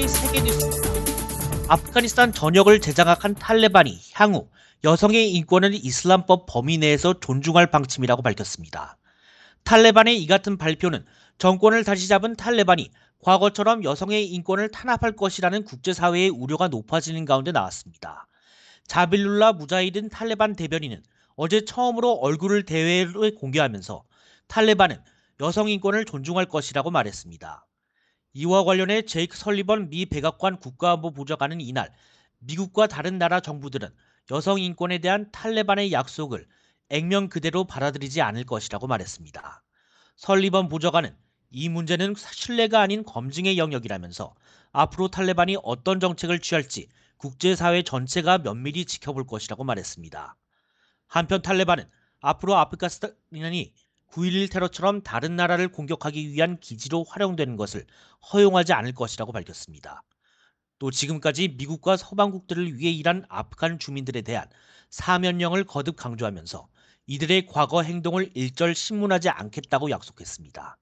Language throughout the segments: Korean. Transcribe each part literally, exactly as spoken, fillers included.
논란이 세게 됐습니다. 아프가니스탄 전역을 재장악한 탈레반이 향후 여성의 인권을 이슬람법 범위 내에서 존중할 방침이라고 밝혔습니다. 탈레반의 이 같은 발표는 정권을 다시 잡은 탈레반이 과거처럼 여성의 인권을 탄압할 것이라는 국제사회의 우려가 높아지는 가운데 나왔습니다. 자빌룰라 무자히딘 탈레반 대변인은 어제 처음으로 얼굴을 대회에 공개하면서 탈레반은 여성 인권을 존중할 것이라고 말했습니다. 이와 관련해 제이크 설리번 미 백악관 국가안보 보좌관은 이날 미국과 다른 나라 정부들은 여성 인권에 대한 탈레반의 약속을 액면 그대로 받아들이지 않을 것이라고 말했습니다. 설리번 보좌관은 이 문제는 신뢰가 아닌 검증의 영역이라면서 앞으로 탈레반이 어떤 정책을 취할지 국제사회 전체가 면밀히 지켜볼 것이라고 말했습니다. 한편 탈레반은 앞으로 아프가니스탄이 구일일 테러처럼 다른 나라를 공격하기 위한 기지로 활용되는 것을 허용하지 않을 것이라고 밝혔습니다. 또 지금까지 미국과 서방국들을 위해 일한 아프간 주민들에 대한 사면령을 거듭 강조하면서 이들의 과거 행동을 일절 신문하지 않겠다고 약속했습니다.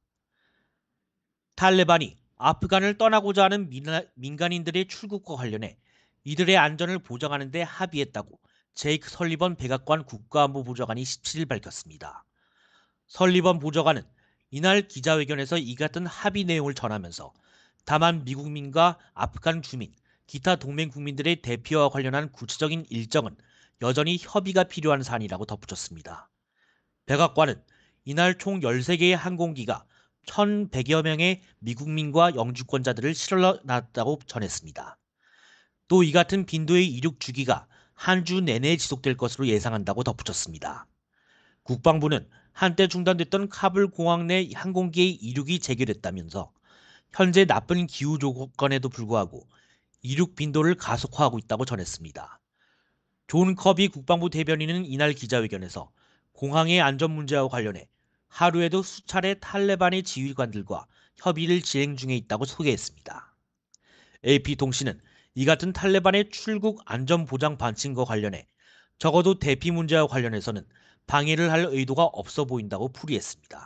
탈레반이 아프간을 떠나고자 하는 민간인들의 출국과 관련해 이들의 안전을 보장하는 데 합의했다고 제이크 설리번 백악관 국가안보 보좌관이 십칠일 밝혔습니다. 설리번 보좌관은 이날 기자회견에서 이 같은 합의 내용을 전하면서 다만 미국민과 아프간 주민, 기타 동맹 국민들의 대피와 관련한 구체적인 일정은 여전히 협의가 필요한 사안이라고 덧붙였습니다. 백악관은 이날 총 열세 개의 항공기가 천백여 명의 미국민과 영주권자들을 실어놨다고 전했습니다. 또 이 같은 빈도의 이륙 주기가 한 주 내내 지속될 것으로 예상한다고 덧붙였습니다. 국방부는 한때 중단됐던 카불 공항 내 항공기의 이륙이 재개됐다면서 현재 나쁜 기후 조건에도 불구하고 이륙 빈도를 가속화하고 있다고 전했습니다. 존 커비 국방부 대변인은 이날 기자회견에서 공항의 안전 문제와 관련해 하루에도 수차례 탈레반의 지휘관들과 협의를 진행 중에 있다고 소개했습니다. 에이피통신은 이 같은 탈레반의 출국 안전 보장 반칙과 관련해 적어도 대피 문제와 관련해서는 방해를 할 의도가 없어 보인다고 풀이했습니다.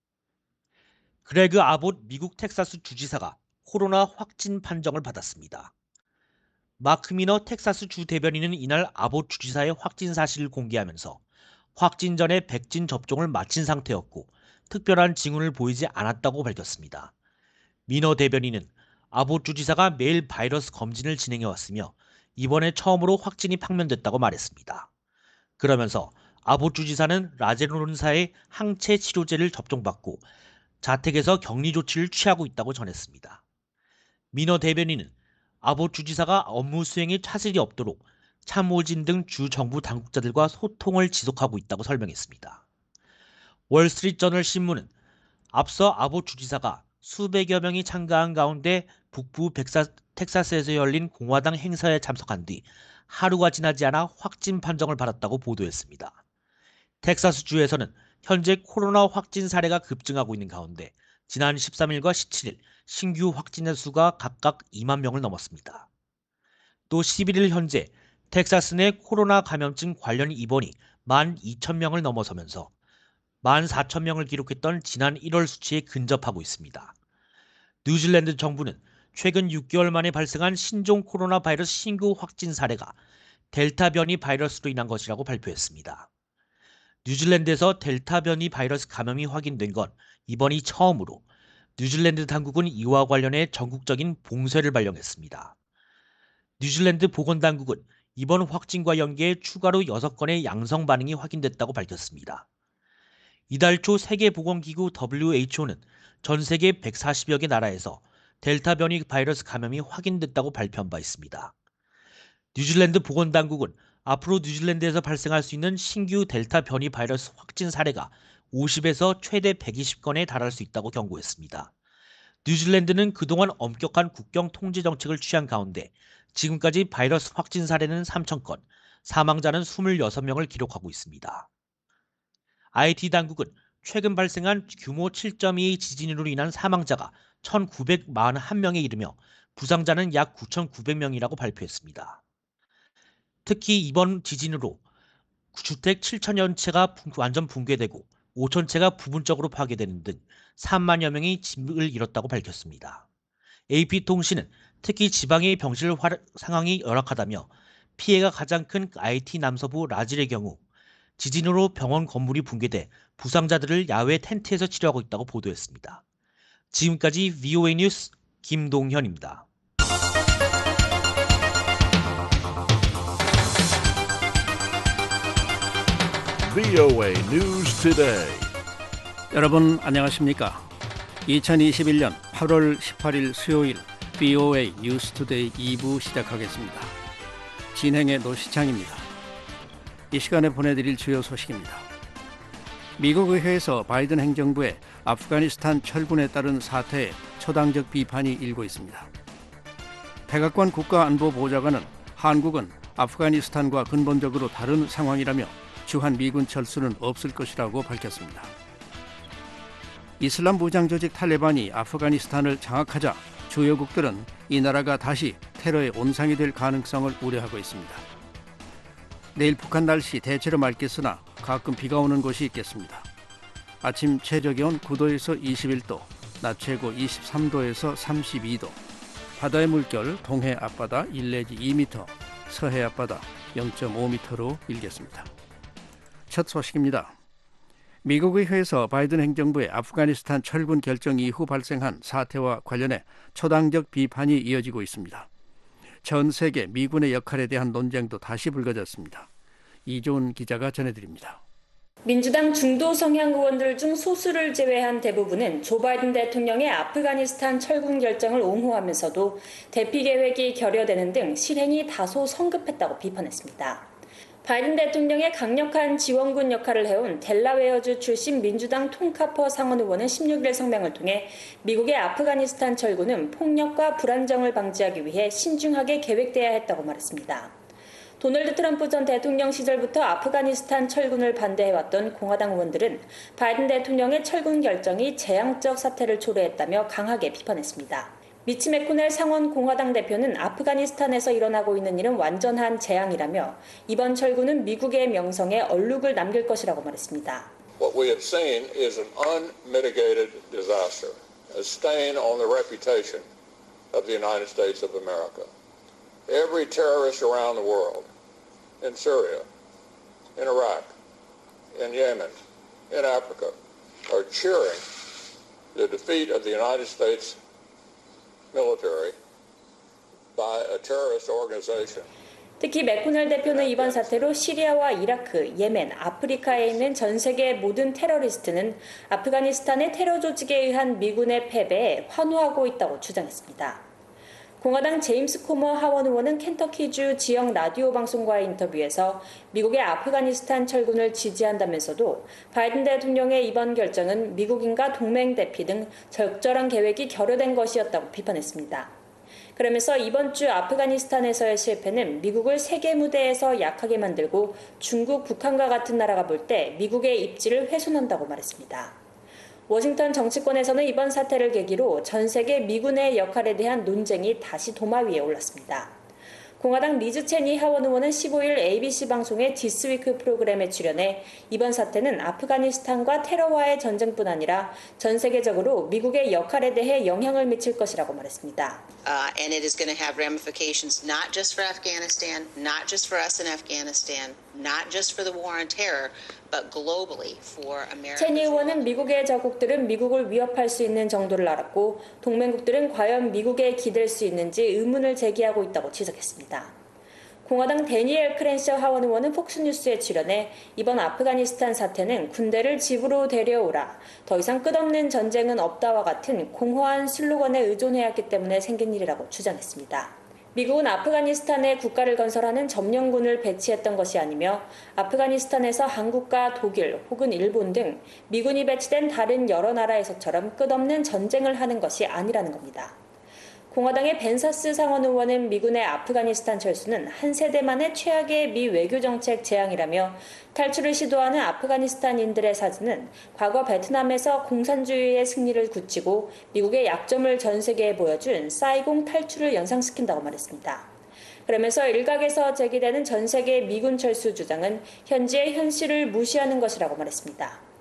그레그 아봇 미국 텍사스 주지사가 코로나 확진 판정을 받았습니다. 마크 미너 텍사스 주 대변인은 이날 아봇 주지사의 확진 사실을 공개하면서 확진 전에 백신 접종을 마친 상태였고 특별한 징후를 보이지 않았다고 밝혔습니다. 미너 대변인은 아봇 주지사가 매일 바이러스 검진을 진행해왔으며 이번에 처음으로 확진이 판명됐다고 말했습니다. 그러면서 아봇 주지사는 라제론사의 항체 치료제를 접종받고 자택에서 격리 조치를 취하고 있다고 전했습니다. 미너 대변인은 아봇 주지사가 업무 수행에 차질이 없도록 참모진 등 주 정부 당국자들과 소통을 지속하고 있다고 설명했습니다. 월스트리트저널 신문은 앞서 아봇 주지사가 수백여 명이 참가한 가운데 북부 백사, 텍사스에서 열린 공화당 행사에 참석한 뒤 하루가 지나지 않아 확진 판정을 받았다고 보도했습니다. 텍사스주에서는 현재 코로나 확진 사례가 급증하고 있는 가운데 지난 십삼일과 십칠일 신규 확진자 수가 각각 이만 명을 넘었습니다. 또 십일일 현재 텍사스 내 코로나 감염증 관련 입원이 만 이천 명을 넘어서면서 만 사천 명을 기록했던 지난 일월 수치에 근접하고 있습니다. 뉴질랜드 정부는 최근 육 개월 만에 발생한 신종 코로나 바이러스 신규 확진 사례가 델타 변이 바이러스로 인한 것이라고 발표했습니다. 뉴질랜드에서 델타 변이 바이러스 감염이 확인된 건 이번이 처음으로 뉴질랜드 당국은 이와 관련해 전국적인 봉쇄를 발령했습니다. 뉴질랜드 보건당국은 이번 확진과 연계해 추가로 여섯 건의 양성 반응이 확인됐다고 밝혔습니다. 이달 초 세계보건기구 더블유에이치오는 전 세계 백사십여 개 나라에서 델타 변이 바이러스 감염이 확인됐다고 발표한 바 있습니다. 뉴질랜드 보건당국은 앞으로 뉴질랜드에서 발생할 수 있는 신규 델타 변이 바이러스 확진 사례가 오십에서 최대 백이십 건에 달할 수 있다고 경고했습니다. 뉴질랜드는 그동안 엄격한 국경 통제 정책을 취한 가운데 지금까지 바이러스 확진 사례는 삼천 건, 사망자는 이십육 명을 기록하고 있습니다. 아이티 당국은 최근 발생한 규모 칠 점 이의 지진으로 인한 사망자가 천구백사십일 명에 이르며 부상자는 약 구천구백 명이라고 발표했습니다. 특히 이번 지진으로 주택 칠천여 채가 완전 붕괴되고 오천 채가 부분적으로 파괴되는 등 삼만여 명이 집을 잃었다고 밝혔습니다. 에이피통신은 특히 지방의 병실 화- 상황이 열악하다며 피해가 가장 큰 아이티 남서부 라질의 경우 지진으로 병원 건물이 붕괴돼 부상자들을 야외 텐트에서 치료하고 있다고 보도했습니다. 지금까지 브이오에이 뉴스 김동현입니다. 브이오에이 News Today. 여러분 안녕하십니까? 이천이십일 년 팔월 십팔일 수요일 브이오에이 뉴스투데이 이 부 시작하겠습니다. 진행의 노시창입니다. 이 시간에 보내드릴 주요 소식입니다. 미국 의회에서 바이든 행정부의 아프가니스탄 철군에 따른 사태에 초당적 비판이 일고 있습니다. 백악관 국가안보보좌관은 한국은 아프가니스탄과 근본적으로 다른 상황이라며 주한 미군 철수는 없을 것이라고 밝혔습니다. 이슬람 무장 조직 탈레반이 아프가니스탄을 장악하자 주요국들은 이 나라가 다시 테러의 온상이 될 가능성을 우려하고 있습니다. 내일 북한 날씨 대체로 맑겠으나 가끔 비가 오는 곳이 있겠습니다. 아침 최저기온 구 도에서 이십일 도, 낮 최고 이십삼 도에서 삼십이 도, 바다의 물결 동해 앞바다 일 내지 이 미터, 서해 앞바다 영 점 오 미터로 일겠습니다. 첫 소식입니다. 미국 의회에서 바이든 행정부의 아프가니스탄 철군 결정 이후 발생한 사태와 관련해 초당적 비판이 이어지고 있습니다. 전 세계 미군의 역할에 대한 논쟁도 다시 불거졌습니다. 이조은 기자가 전해드립니다. 민주당 중도 성향 의원들 중 소수를 제외한 대부분은 조 바이든 대통령의 아프가니스탄 철군 결정을 옹호하면서도 대피 계획이 결여되는 등 실행이 다소 성급했다고 비판했습니다. 바이든 대통령의 강력한 지원군 역할을 해온 델라웨어주 출신 민주당 톰 카퍼 상원 의원은 십육일 성명을 통해 미국의 아프가니스탄 철군은 폭력과 불안정을 방지하기 위해 신중하게 계획돼야 했다고 말했습니다. 도널드 트럼프 전 대통령 시절부터 아프가니스탄 철군을 반대해왔던 공화당 의원들은 바이든 대통령의 철군 결정이 재앙적 사태를 초래했다며 강하게 비판했습니다. 미치 맥코넬 상원 공화당 대표는 아프가니스탄에서 일어나고 있는 일은 완전한 재앙이라며 이번 철군은 미국의 명성에 얼룩을 남길 것이라고 말했습니다. What we have seen is an unmitigated disaster, a stain on the reputation of the United States of America. Every terrorist around the world, in Syria, in Iraq, in Yemen, in Africa, are cheering the defeat of the United States military by a terrorist organization. 특히 맥코넬 대표는 이번 사태로 시리아와 이라크, 예멘, 아프리카에 있는 전 세계 모든 테러리스트는 아프가니스탄의 테러 조직에 의한 미군의 패배에 환호하고 있다고 주장했습니다. 공화당 제임스 코머 하원 의원은 켄터키주 지역 라디오 방송과의 인터뷰에서 미국의 아프가니스탄 철군을 지지한다면서도 바이든 대통령의 이번 결정은 미국인과 동맹 대피 등 적절한 계획이 결여된 것이었다고 비판했습니다. 그러면서 이번 주 아프가니스탄에서의 실패는 미국을 세계 무대에서 약하게 만들고 중국, 북한과 같은 나라가 볼 때 미국의 입지를 훼손한다고 말했습니다. 워싱턴 정치권에서는 이번 사태를 계기로 전 세계 미군의 역할에 대한 논쟁이 다시 도마 위에 올랐습니다. 공화당 리즈 체니 하원 의원은 십오일 에이비씨 방송의 디스위크 프로그램에 출연해 이번 사태는 아프가니스탄과 테러와의 전쟁뿐 아니라 전 세계적으로 미국의 역할에 대해 영향을 미칠 것이라고 말했습니다. Uh, and it is going to have ramifications not just for Afghanistan, not just for us in Afghanistan, not just for the war on terror, but globally for America. 체니 의원은 미국의 적국들은 미국을 위협할 수 있는 정도를 알았고 동맹국들은 과연 미국에 기댈 수 있는지 의문을 제기하고 있다고 지적했습니다. 공화당 데니엘 크랜셔 하원 의원은 폭스뉴스에 출연해 이번 아프가니스탄 사태는 군대를 집으로 데려오라, 더 이상 끝없는 전쟁은 없다와 같은 공허한 슬로건에 의존해왔기 때문에 생긴 일이라고 주장했습니다. 미국은 아프가니스탄에 국가를 건설하는 점령군을 배치했던 것이 아니며 아프가니스탄에서 한국과 독일 혹은 일본 등 미군이 배치된 다른 여러 나라에서처럼 끝없는 전쟁을 하는 것이 아니라는 겁니다. 공화당의 벤사스 상원 의원은 미군의 아프가니스탄 철수는 한 세대만의 최악의 미 외교정책 재앙이라며 탈출을 시도하는 아프가니스탄인들의 사진은 과거 베트남에서 공산주의의 승리를 굳히고 미국의 약점을 전 세계에 보여준 사이공 탈출을 연상시킨다고 말했습니다. 그러면서 일각에서 제기되는 전 세계 미군 철수 주장은 현지의 현실을 무시하는 것이라고 말했습니다.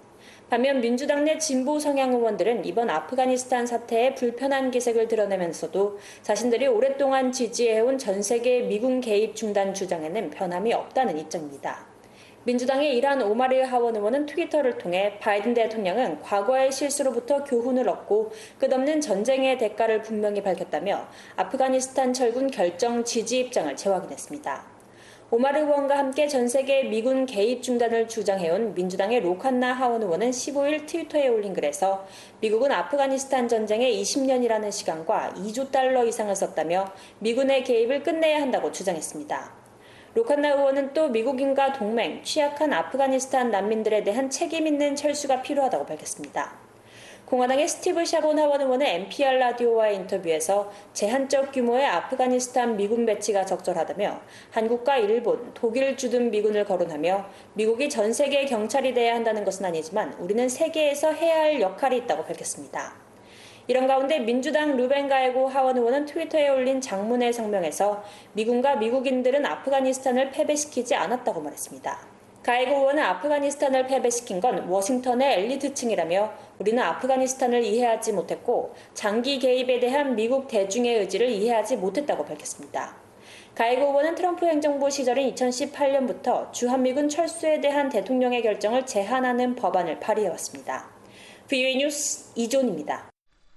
반면 민주당 내 진보 성향 의원들은 이번 아프가니스탄 사태에 불편한 기색을 드러내면서도 자신들이 오랫동안 지지해온 전 세계 미군 개입 중단 주장에는 변함이 없다는 입장입니다. 민주당의 이란 오마르 하원 의원은 트위터를 통해 바이든 대통령은 과거의 실수로부터 교훈을 얻고 끝없는 전쟁의 대가를 분명히 밝혔다며 아프가니스탄 철군 결정 지지 입장을 재확인했습니다. 오마르 의원과 함께 전 세계 미군 개입 중단을 주장해온 민주당의 로칸나 하원 의원은 십오일 트위터에 올린 글에서 미국은 아프가니스탄 전쟁에 이십 년이라는 시간과 이조 달러 이상을 썼다며 미군의 개입을 끝내야 한다고 주장했습니다. 로칸나 의원은 또 미국인과 동맹, 취약한 아프가니스탄 난민들에 대한 책임 있는 철수가 필요하다고 밝혔습니다. 공화당의 스티브 샤본 하원 의원은 엔피알 라디오와의 인터뷰에서 제한적 규모의 아프가니스탄 미군 배치가 적절하다며 한국과 일본, 독일 주둔 미군을 거론하며 미국이 전 세계 경찰이 돼야 한다는 것은 아니지만 우리는 세계에서 해야 할 역할이 있다고 밝혔습니다. 이런 가운데 민주당 루벤 가에고 하원 의원은 트위터에 올린 장문의 성명에서 미군과 미국인들은 아프가니스탄을 패배시키지 않았다고 말했습니다. 가에고 의원은 아프가니스탄을 패배시킨 건 워싱턴의 엘리트층이라며 우리는 아프가니스탄을 이해하지 못했고 장기 개입에 대한 미국 대중의 의지를 이해하지 못했다고 밝혔습니다. 가에고 의원은 트럼프 행정부 시절인 이천십팔 년부터 주한미군 철수에 대한 대통령의 결정을 제한하는 법안을 발의해왔습니다. 브이오에이 뉴스 이존입니다.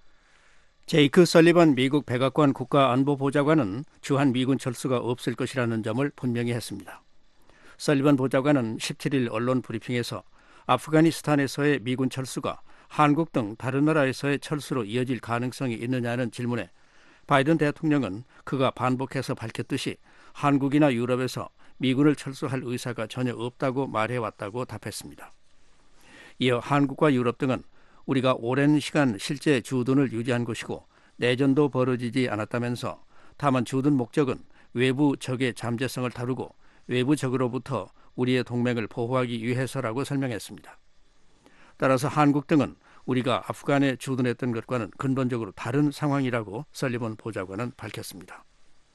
제이크 설리번 미국 백악관 국가안보보좌관은 주한미군 철수가 없을 것이라는 점을 분명히 했습니다. 설리번 보좌관은 십칠일 언론 브리핑에서 아프가니스탄에서의 미군 철수가 한국 등 다른 나라에서의 철수로 이어질 가능성이 있느냐는 질문에 바이든 대통령은 그가 반복해서 밝혔듯이 한국이나 유럽에서 미군을 철수할 의사가 전혀 없다고 말해왔다고 답했습니다. 이어 한국과 유럽 등은 우리가 오랜 시간 실제 주둔을 유지한 것이고 내전도 벌어지지 않았다면서 다만 주둔 목적은 외부 적의 잠재성을 다루고 외부 적으로부터 우리의 동맹을 보호하기 위해서라고 설명했습니다. 따라서 한국 등은 우리가 아프간에 주둔했던 것과는 근본적으로 다른 상황이라고 설리번 보좌관은 밝혔습니다.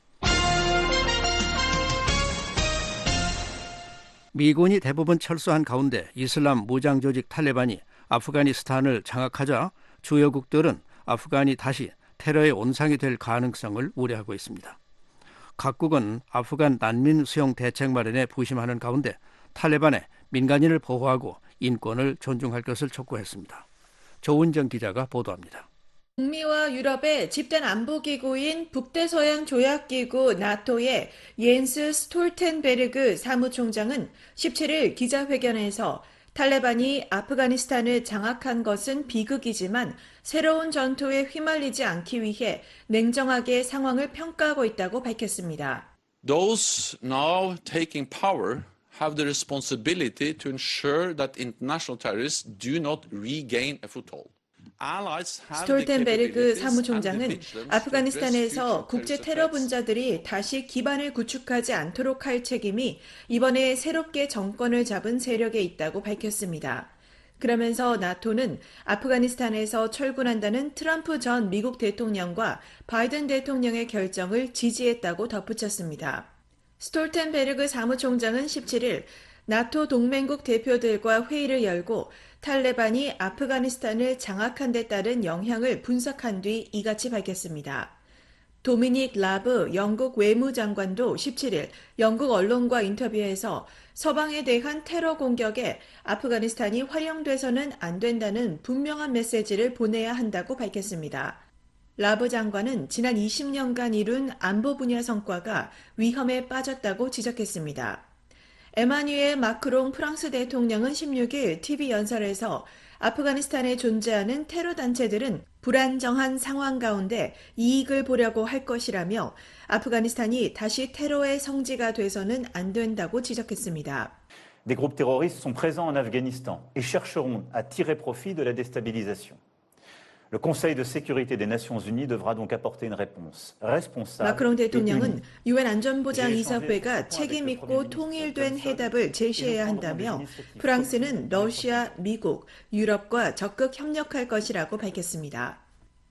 미군이 대부분 철수한 가운데 이슬람 무장 조직 탈레반이 아프가니스탄을 장악하자 주요국들은 아프간이 다시 테러의 온상이 될 가능성을 우려하고 있습니다. 각국은 아프간 난민 수용 대책 마련에 부심하는 가운데 탈레반의 민간인을 보호하고 인권을 존중할 것을 촉구했습니다. 조은정 기자가 보도합니다. 북미와 유럽의 집단 안보기구인 북대서양 조약기구 나토의 옌스 스톨텐베르그 사무총장은 십칠일 기자회견에서 탈레반이 아프가니스탄을 장악한 것은 비극이지만 새로운 전투에 휘말리지 않기 위해 냉정하게 상황을 평가하고 있다고 밝혔습니다. Those now taking power have the responsibility to ensure that international terrorists do not regain a foothold. 스톨텐베르그 사무총장은 아프가니스탄에서 국제 테러 분자들이 다시 기반을 구축하지 않도록 할 책임이 이번에 새롭게 정권을 잡은 세력에 있다고 밝혔습니다. 그러면서 나토는 아프가니스탄에서 철군한다는 트럼프 전 미국 대통령과 바이든 대통령의 결정을 지지했다고 덧붙였습니다. 스톨텐베르그 사무총장은 십칠일 나토 동맹국 대표들과 회의를 열고 탈레반이 아프가니스탄을 장악한 데 따른 영향을 분석한 뒤 이같이 밝혔습니다. 도미닉 라브 영국 외무장관도 십칠일 영국 언론과 인터뷰에서 서방에 대한 테러 공격에 아프가니스탄이 활용돼서는 안 된다는 분명한 메시지를 보내야 한다고 밝혔습니다. 라브 장관은 지난 이십 년간 이룬 안보 분야 성과가 위험에 빠졌다고 지적했습니다. 에마뉘엘 마크롱 프랑스 대통령은 십육일 티비 연설에서 아프가니스탄에 존재하는 테러 단체들은 불안정한 상황 가운데 이익을 보려고 할 것이라며 아프가니스탄이 다시 테러의 성지가 돼서는 안 된다고 지적했습니다. Des groupes terroristes sont présents en Afghanistan et chercheront à tirer profit de la déstabilisation. Le Conseil de sécurité des Nations Unies devra donc apporter une réponse responsable. 마크롱 대통령은 유엔 안전보장이사회가 책임 있고 통일된 해답을 제시해야 한다며 프랑스는 러시아, 미국, 유럽과 적극 협력할 것이라고 밝혔습니다.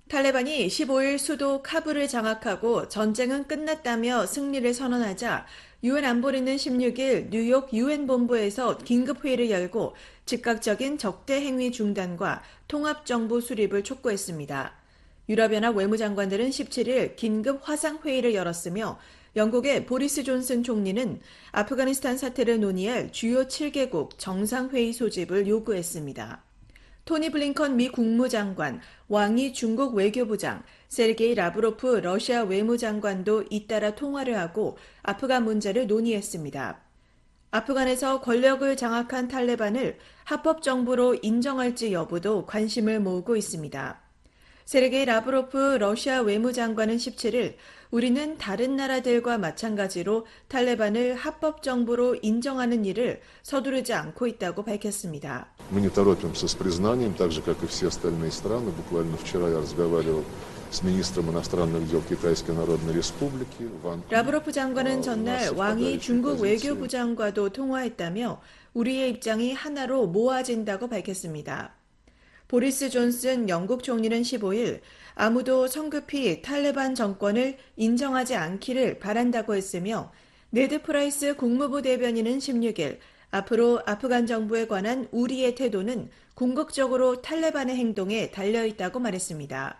탈레반이 십오일 수도 카불을 장악하고 전쟁은 끝났다며 승리를 선언하자 유엔 안보리는 십육일 뉴욕 유엔 본부에서 긴급회의를 열고 즉각적인 적대 행위 중단과 통합정부 수립을 촉구했습니다. 유럽연합 외무장관들은 십칠일 긴급 화상회의를 열었으며 영국의 보리스 존슨 총리는 아프가니스탄 사태를 논의할 주요 칠 개국 정상회의 소집을 요구했습니다. 토니 블링컨 미 국무장관, 왕이 중국 외교부장, 세르게이 라브로프 러시아 외무장관도 잇따라 통화를 하고 아프간 문제를 논의했습니다. 아프간에서 권력을 장악한 탈레반을 합법정부로 인정할지 여부도 관심을 모으고 있습니다. 세르게이 라브로프 러시아 외무장관은 십칠일 우리는 다른 나라들과 마찬가지로 탈레반을 합법정부로 인정하는 일을 서두르지 않고 있다고 밝혔습니다. Мы не торопимся с признанием, так же, как и все остальные страны. Буквально вчера я разговаривал с министром иностранных дел Китайской Народной Республики. 라브로프 장관은 전날 왕이 중국 외교부장과도 통화했다며 우리의 입장이 하나로 모아진다고 밝혔습니다. 보리스 존슨 영국 총리는 십오일 아무도 성급히 탈레반 정권을 인정하지 않기를 바란다고 했으며 네드 프라이스 국무부 대변인은 십육일 앞으로 아프간 정부에 관한 우리의 태도는 궁극적으로 탈레반의 행동에 달려있다고 말했습니다.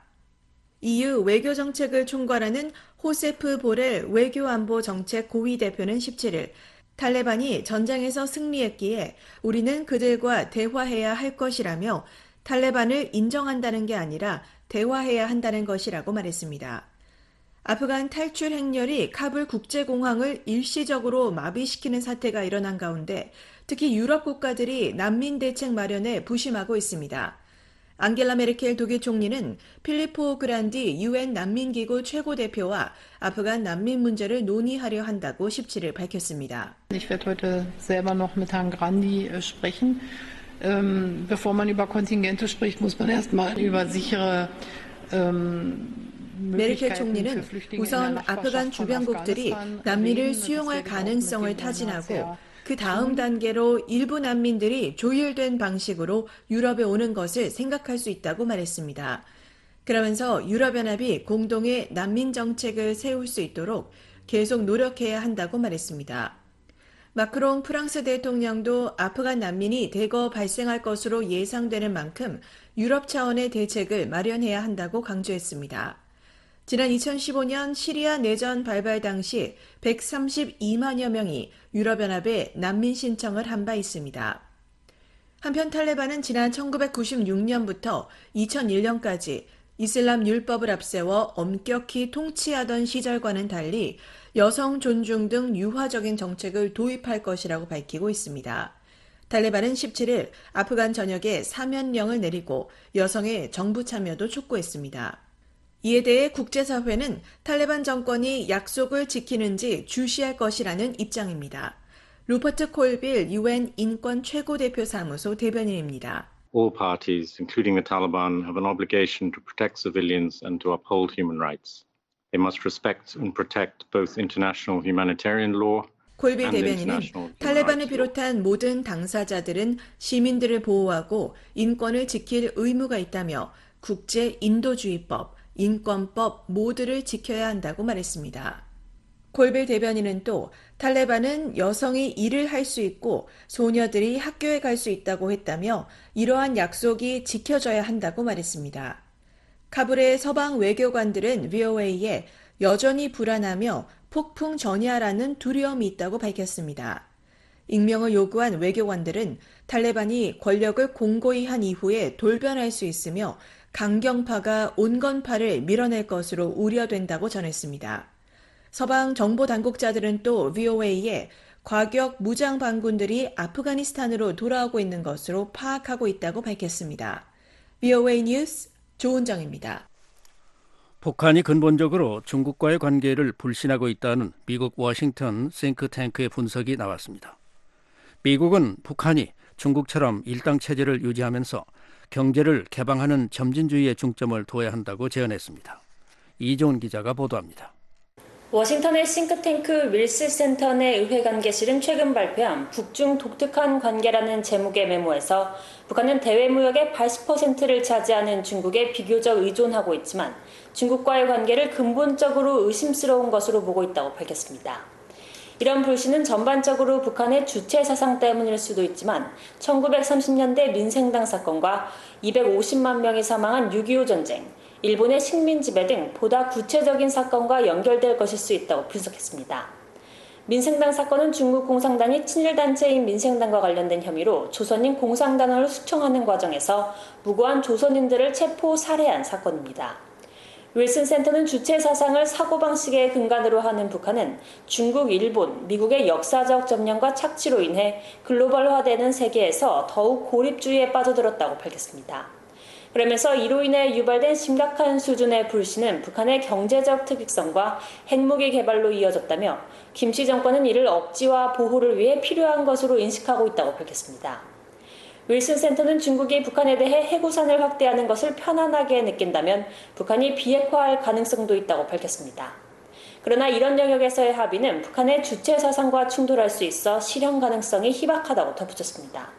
이유 외교정책을 총괄하는 호세프 보렐 외교안보정책 고위 대표는 십칠일 탈레반이 전쟁에서 승리했기에 우리는 그들과 대화해야 할 것이라며 탈레반을 인정한다는 게 아니라 대화해야 한다는 것이라고 말했습니다. 아프간 탈출 행렬이 카불 국제공항을 일시적으로 마비시키는 사태가 일어난 가운데 특히 유럽 국가들이 난민 대책 마련에 부심하고 있습니다. 앙겔라 메르켈 독일 총리는 필리포 그란디 유엔 난민기구 최고대표와 아프간 난민 문제를 논의하려 한다고 십칠일 밝혔습니다. Ich werde heute selber noch mit Herrn Grandi sprechen. Ähm, bevor man über Kontingente spricht, muss man erstmal über sichere ähm, 메르켈 총리는 우선 아프간 주변국들이 난민을 수용할 가능성을 타진하고 그 다음 단계로 일부 난민들이 조율된 방식으로 유럽에 오는 것을 생각할 수 있다고 말했습니다. 그러면서 유럽연합이 공동의 난민 정책을 세울 수 있도록 계속 노력해야 한다고 말했습니다. 마크롱 프랑스 대통령도 아프간 난민이 대거 발생할 것으로 예상되는 만큼 유럽 차원의 대책을 마련해야 한다고 강조했습니다. 지난 이천십오년 시리아 내전 발발 당시 백삼십이만여 명이 유럽연합에 난민 신청을 한 바 있습니다. 한편 탈레반은 지난 천구백구십육년부터 이천일년까지 이슬람 율법을 앞세워 엄격히 통치하던 시절과는 달리 여성 존중 등 유화적인 정책을 도입할 것이라고 밝히고 있습니다. 탈레반은 십칠일 아프간 전역에 사면령을 내리고 여성의 정부 참여도 촉구했습니다. 이에 대해 국제사회는 탈레반 정권이 약속을 지키는지 주시할 것이라는 입장입니다. 루퍼트 콜빌 유엔 인권 최고대표 사무소 대변인입니다. All parties, including the Taliban, have an obligation to protect civilians and to uphold human rights. They must respect and protect both international humanitarian law. 콜빌 대변인은 탈레반을 비롯한 모든 당사자들은 시민들을 보호하고 인권을 지킬 의무가 있다며 국제 인도주의법, 인권법 모두를 지켜야 한다고 말했습니다. 콜빌 대변인은 또 탈레반은 여성이 일을 할 수 있고 소녀들이 학교에 갈 수 있다고 했다며 이러한 약속이 지켜져야 한다고 말했습니다. 카불의 서방 외교관들은 브이오에이에 여전히 불안하며 폭풍 전야라는 두려움이 있다고 밝혔습니다. 익명을 요구한 외교관들은 탈레반이 권력을 공고히 한 이후에 돌변할 수 있으며 강경파가 온건파를 밀어낼 것으로 우려된다고 전했습니다. 서방 정보 당국자들은 또 브이오에이에 과격 무장 반군들이 아프가니스탄으로 돌아오고 있는 것으로 파악하고 있다고 밝혔습니다. 브이오에이 뉴스 조은정입니다. 북한이 근본적으로 중국과의 관계를 불신하고 있다는 미국 워싱턴 싱크탱크의 분석이 나왔습니다. 미국은 북한이 중국처럼 일당 체제를 유지하면서 경제를 개방하는 점진주의에 중점을 둬야 한다고 제언했습니다. 이종훈 기자가 보도합니다. 워싱턴의 싱크탱크 윌스 센터 내 의회 관계실은 최근 발표한 북중 독특한 관계라는 제목의 메모에서 북한은 대외 무역의 팔십 퍼센트를 차지하는 중국에 비교적 의존하고 있지만 중국과의 관계를 근본적으로 의심스러운 것으로 보고 있다고 밝혔습니다. 이런 불신은 전반적으로 북한의 주체 사상 때문일 수도 있지만 천구백삼십 년대 민생당 사건과 이백오십만 명이 사망한 육이오 전쟁, 일본의 식민지배 등 보다 구체적인 사건과 연결될 것일 수 있다고 분석했습니다. 민생당 사건은 중국 공산당이 친일단체인 민생당과 관련된 혐의로 조선인 공산당을 숙청하는 과정에서 무고한 조선인들을 체포 살해한 사건입니다. 윌슨 센터는 주체 사상을 사고방식의 근간으로 하는 북한은 중국, 일본, 미국의 역사적 점령과 착취로 인해 글로벌화되는 세계에서 더욱 고립주의에 빠져들었다고 밝혔습니다. 그러면서 이로 인해 유발된 심각한 수준의 불신은 북한의 경제적 특이성과 핵무기 개발로 이어졌다며 김씨 정권은 이를 억지와 보호를 위해 필요한 것으로 인식하고 있다고 밝혔습니다. 윌슨 센터는 중국이 북한에 대해 해구산을 확대하는 것을 편안하게 느낀다면 북한이 비핵화할 가능성도 있다고 밝혔습니다. 그러나 이런 영역에서의 합의는 북한의 주체 사상과 충돌할 수 있어 실현 가능성이 희박하다고 덧붙였습니다.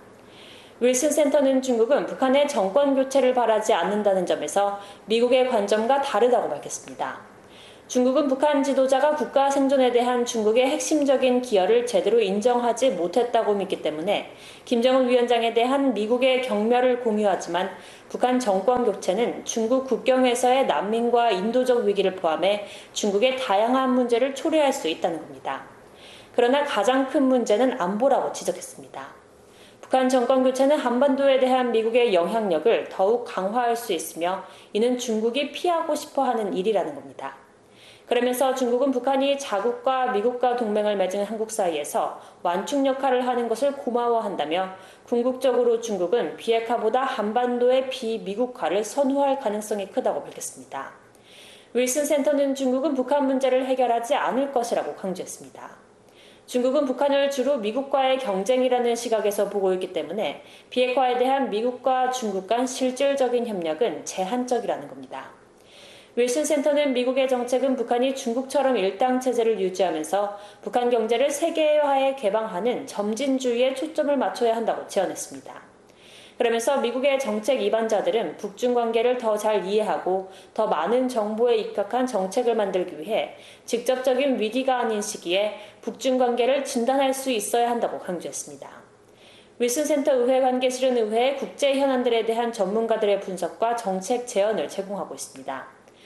윌슨 센터는 중국은 북한의 정권 교체를 바라지 않는다는 점에서 미국의 관점과 다르다고 밝혔습니다. 중국은 북한 지도자가 국가 생존에 대한 중국의 핵심적인 기여를 제대로 인정하지 못했다고 믿기 때문에 김정은 위원장에 대한 미국의 경멸을 공유하지만 북한 정권 교체는 중국 국경에서의 난민과 인도적 위기를 포함해 중국의 다양한 문제를 초래할 수 있다는 겁니다. 그러나 가장 큰 문제는 안보라고 지적했습니다. 북한 정권 교체는 한반도에 대한 미국의 영향력을 더욱 강화할 수 있으며 이는 중국이 피하고 싶어하는 일이라는 겁니다. 그러면서 중국은 북한이 자국과 미국과 동맹을 맺은 한국 사이에서 완충 역할을 하는 것을 고마워한다며 궁극적으로 중국은 비핵화보다 한반도의 비미국화를 선호할 가능성이 크다고 밝혔습니다. 윌슨 센터는 중국은 북한 문제를 해결하지 않을 것이라고 강조했습니다. 중국은 북한을 주로 미국과의 경쟁이라는 시각에서 보고 있기 때문에 비핵화에 대한 미국과 중국 간 실질적인 협력은 제한적이라는 겁니다. 윌슨 센터는 미국의 정책은 북한이 중국처럼 일당 체제를 유지하면서 북한 경제를 세계화에 개방하는 점진주의에 초점을 맞춰야 한다고 제언했습니다. 그러면서 미국의 정책 이반자들은 북중 관계를 더 잘 이해하고 더 많은 정보에 입각한 정책을 만들기 위해 직접적인 위기가 아닌 시기에 북중 관계를 진단할 수 있어야 한다고 강조했습니다. 윌슨 센터 의회 관계실은 의회의 국제 현안들에 대한 전문가들의 분석과 정책 제언을 제공하고 있습니다.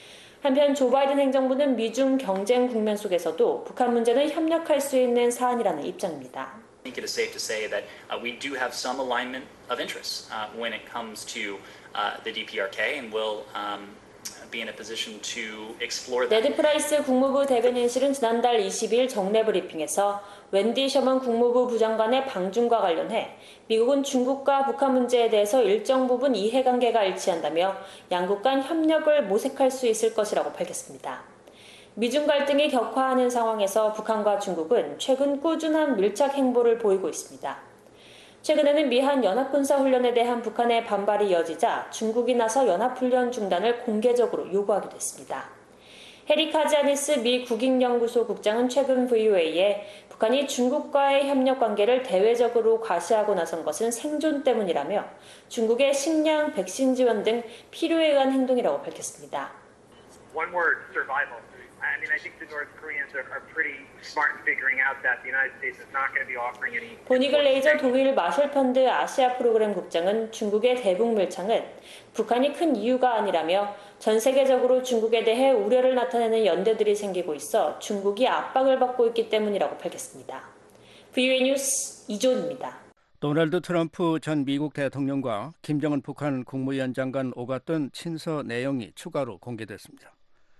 한편 조 바이든 행정부는 미중 경쟁 국면 속에서도 북한 문제는 협력할 수 있는 사안이라는 입장입니다. I think it is safe to say that uh, we do have some alignment of interests uh, when it comes to uh, the D P R K, and we'll um, be in a position to explore that. 네드 프라이스 국무부 대변인실은 지난달 이십일 정례 브리핑에서 웬디 셔먼 국무부 부장관의 방중과 관련해 미국은 중국과 북한 문제에 대해서 일정 부분 이해관계가 일치한다며 양국 간 협력을 모색할 수 있을 것이라고 밝혔습니다. 미중 갈등이 격화하는 상황에서 북한과 중국은 최근 꾸준한 밀착 행보를 보이고 있습니다. 최근에는 미한 연합군사훈련에 대한 북한의 반발이 이어지자 중국이 나서 연합훈련 중단을 공개적으로 요구하기도 했습니다. 해리 카지아니스 미 국익연구소 국장은 최근 브이오에이에 북한이 중국과의 협력 관계를 대외적으로 과시하고 나선 것은 생존 때문이라며 중국의 식량, 백신 지원 등 필요에 의한 행동이라고 밝혔습니다. One word, survival. I mean, I think the North Koreans are, are pretty smart in figuring out that the United States is not going to be offering any. 보니글 레이저 독일 마셜펀드 아시아 프로그램 국장은 중국의 대북 밀착은 북한이 큰 이유가 아니라며 전 세계적으로 중국에 대해 우려를 나타내는 연대들이 생기고 있어 중국이 압박을 받고 있기 때문이라고 밝혔습니다. 브이오에이 뉴스 이존입니다. 도널드 트럼프 전 미국 대통령과 김정은 북한 국무위원장 간 오갔던 친서 내용이 추가로 공개됐습니다.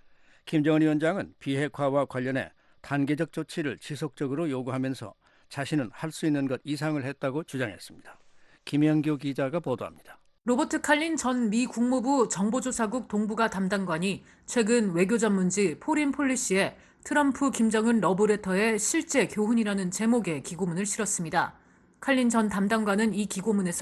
김정은 위원장은 비핵화와 관련해 단계적 조치를 지속적으로 요구하면서 자신은 할 수 있는 것 이상을 했다고 주장했습니다. 김영규 기자가 보도합니다. 로버트 칼린 전 미 국무부 정보조사국 동북아 담당관이 최근 외교 전문지 포린 폴리시에 트럼프 김정은 러브레터의 실제 교훈이라는 제목의 기고문을 실었습니다. 칼린 전 담당관은 이 기고문에서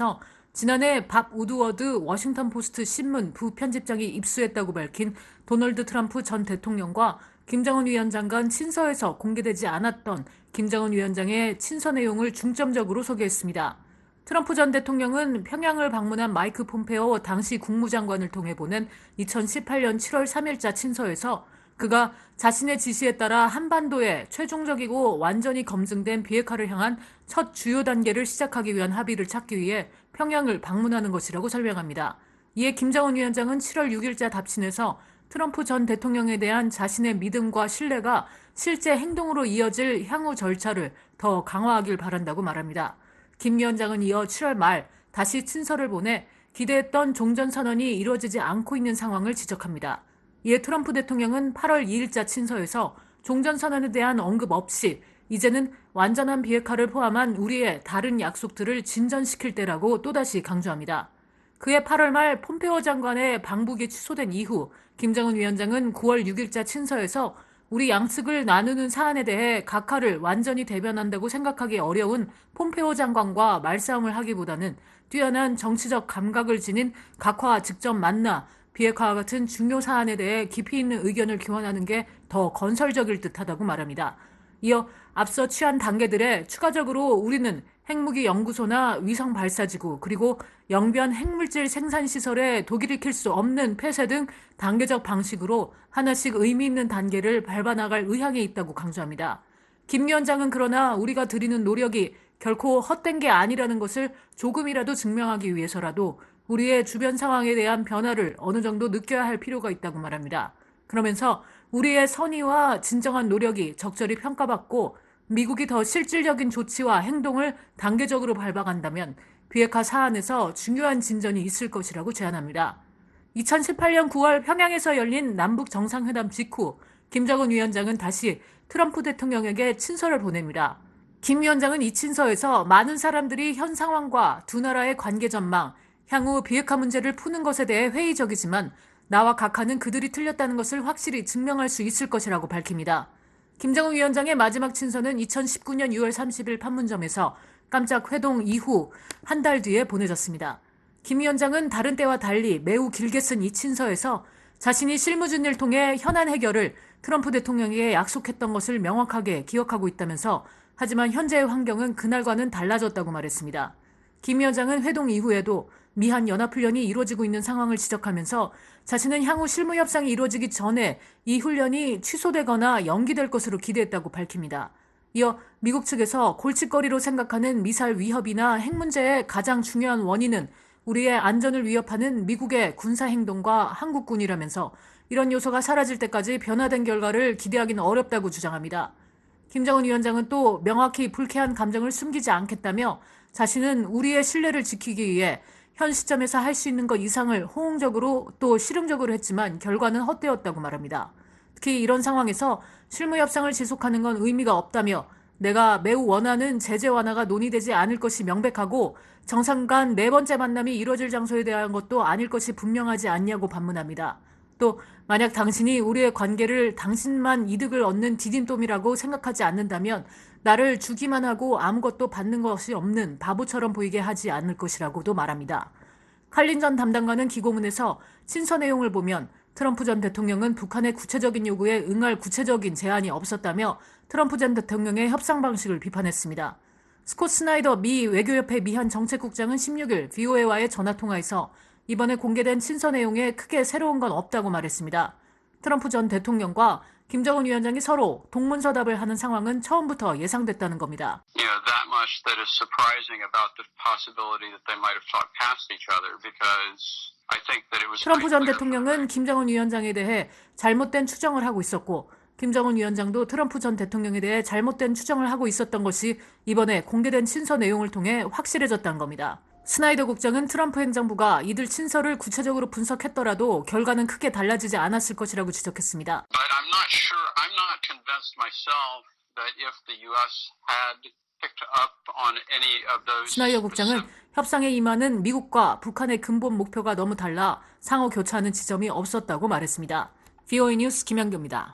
지난해 밥 우드워드 워싱턴 포스트 신문 부편집장이 입수했다고 밝힌 도널드 트럼프 전 대통령과 김정은 위원장 간 친서에서 공개되지 않았던 김정은 위원장의 친서 내용을 중점적으로 소개했습니다. 트럼프 전 대통령은 평양을 방문한 마이크 폼페오 당시 국무장관을 통해 보낸 이천십팔 년 칠월 삼일자 친서에서 그가 자신의 지시에 따라 한반도에 최종적이고 완전히 검증된 비핵화를 향한 첫 주요 단계를 시작하기 위한 합의를 찾기 위해 평양을 방문하는 것이라고 설명합니다. 이에 김정은 위원장은 칠월 육일자 답신에서 트럼프 전 대통령에 대한 자신의 믿음과 신뢰가 실제 행동으로 이어질 향후 절차를 더 강화하길 바란다고 말합니다. 김 위원장은 이어 칠월 말 다시 친서를 보내 기대했던 종전선언이 이루어지지 않고 있는 상황을 지적합니다. 이에 트럼프 대통령은 팔월 이일자 친서에서 종전선언에 대한 언급 없이 이제는 완전한 비핵화를 포함한 우리의 다른 약속들을 진전시킬 때라고 또다시 강조합니다. 그해 팔월 말 폼페오 장관의 방북이 취소된 이후 김정은 위원장은 구월 육일자 친서에서 우리 양측을 나누는 사안에 대해 각하를 완전히 대변한다고 생각하기 어려운 폼페오 장관과 말싸움을 하기보다는 뛰어난 정치적 감각을 지닌 각하와 직접 만나 비핵화와 같은 중요 사안에 대해 깊이 있는 의견을 교환하는 게 더 건설적일 듯하다고 말합니다. 이어 앞서 취한 단계들에 추가적으로 우리는 핵무기 연구소나 위성 발사지구 그리고 영변 핵물질 생산시설에 독일 익힐 수 없는 폐쇄 등 단계적 방식으로 하나씩 의미 있는 단계를 밟아나갈 의향이 있다고 강조합니다. 김 위원장은 그러나 우리가 들이는 노력이 결코 헛된 게 아니라는 것을 조금이라도 증명하기 위해서라도 우리의 주변 상황에 대한 변화를 어느 정도 느껴야 할 필요가 있다고 말합니다. 그러면서 우리의 선의와 진정한 노력이 적절히 평가받고 미국이 더 실질적인 조치와 행동을 단계적으로 밟아간다면 비핵화 사안에서 중요한 진전이 있을 것이라고 제안합니다. 이천십팔 년 구월 평양에서 열린 남북 정상회담 직후 김정은 위원장은 다시 트럼프 대통령에게 친서를 보냅니다. 김 위원장은 이 친서에서 많은 사람들이 현 상황과 두 나라의 관계 전망, 향후 비핵화 문제를 푸는 것에 대해 회의적이지만 나와 각하는 그들이 틀렸다는 것을 확실히 증명할 수 있을 것이라고 밝힙니다. 김정은 위원장의 마지막 친서는 이천십구 년 유월 삼십일 판문점에서 깜짝 회동 이후 한 달 뒤에 보내졌습니다. 김 위원장은 다른 때와 달리 매우 길게 쓴 이 친서에서 자신이 실무진을 통해 현안 해결을 트럼프 대통령에게 약속했던 것을 명확하게 기억하고 있다면서 하지만 현재의 환경은 그날과는 달라졌다고 말했습니다. 김 위원장은 회동 이후에도 미한 연합훈련이 이루어지고 있는 상황을 지적하면서 자신은 향후 실무협상이 이루어지기 전에 이 훈련이 취소되거나 연기될 것으로 기대했다고 밝힙니다. 이어 미국 측에서 골칫거리로 생각하는 미사일 위협이나 핵 문제의 가장 중요한 원인은 우리의 안전을 위협하는 미국의 군사행동과 한국군이라면서 이런 요소가 사라질 때까지 변화된 결과를 기대하기는 어렵다고 주장합니다. 김정은 위원장은 또 명확히 불쾌한 감정을 숨기지 않겠다며 자신은 우리의 신뢰를 지키기 위해 현 시점에서 할 수 있는 것 이상을 호응적으로 또 실용적으로 했지만 결과는 헛되었다고 말합니다. 특히 이런 상황에서 실무 협상을 지속하는 건 의미가 없다며 내가 매우 원하는 제재 완화가 논의되지 않을 것이 명백하고 정상 간 네 번째 만남이 이루어질 장소에 대한 것도 아닐 것이 분명하지 않냐고 반문합니다. 또 만약 당신이 우리의 관계를 당신만 이득을 얻는 디딤돌이라고 생각하지 않는다면 나를 주기만 하고 아무것도 받는 것이 없는 바보처럼 보이게 하지 않을 것이라고도 말합니다. 칼린 전 담당관은 기고문에서 친서 내용을 보면 트럼프 전 대통령은 북한의 구체적인 요구에 응할 구체적인 제안이 없었다며 트럼프 전 대통령의 협상 방식을 비판했습니다. 스콧 스나이더 미 외교협회 미한 정책국장은 십육일 브이오에이와의 전화통화에서 이번에 공개된 친서 내용에 크게 새로운 건 없다고 말했습니다. 트럼프 전 대통령과 김정은 위원장이 서로 동문서답을 하는 상황은 처음부터 예상됐다는 겁니다. You know, that much that is surprising about the possibility that they might have talked past each other because I think that it was 트럼프 전 대통령은 김정은 위원장에 대해 잘못된 추정을 하고 있었고 김정은 위원장도 트럼프 전 대통령에 대해 잘못된 추정을 하고 있었던 것이 이번에 공개된 친서 내용을 통해 확실해졌다는 겁니다. 스나이더 국장은 트럼프 행정부가 이들 친서를 구체적으로 분석했더라도 결과는 크게 달라지지 않았을 것이라고 지적했습니다. But I'm not sure, I'm not convinced myself that if the U S had picked up on any of those 스나이더 국장은 협상에 임하는 미국과 북한의 근본 목표가 너무 달라 상호 교차하는 지점이 없었다고 말했습니다. 브이오에이 뉴스 김양규입니다.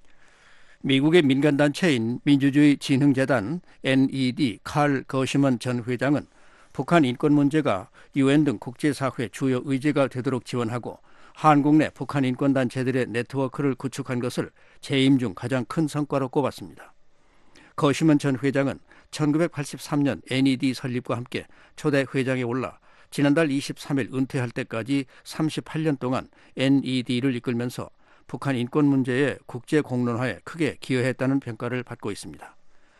미국의 민간단체인 민주주의 진흥재단 엔이디 칼 거시먼 전 회장은 북한 인권 문제가 유엔 등 국제사회 주요 의제가 되도록 지원하고 한국 내 북한 인권단체들의 네트워크를 구축한 것을 재임 중 가장 큰 성과로 꼽았습니다. 거시먼 전 회장은 천구백팔십삼 년 엔이디 설립과 함께 초대 회장에 올라 지난달 이십삼 일 은퇴할 때까지 삼십팔 년 동안 엔이디를 이끌면서 북한 인권 문제의 국제 공론화에 크게 기여했다는 평가를 받고 있습니다.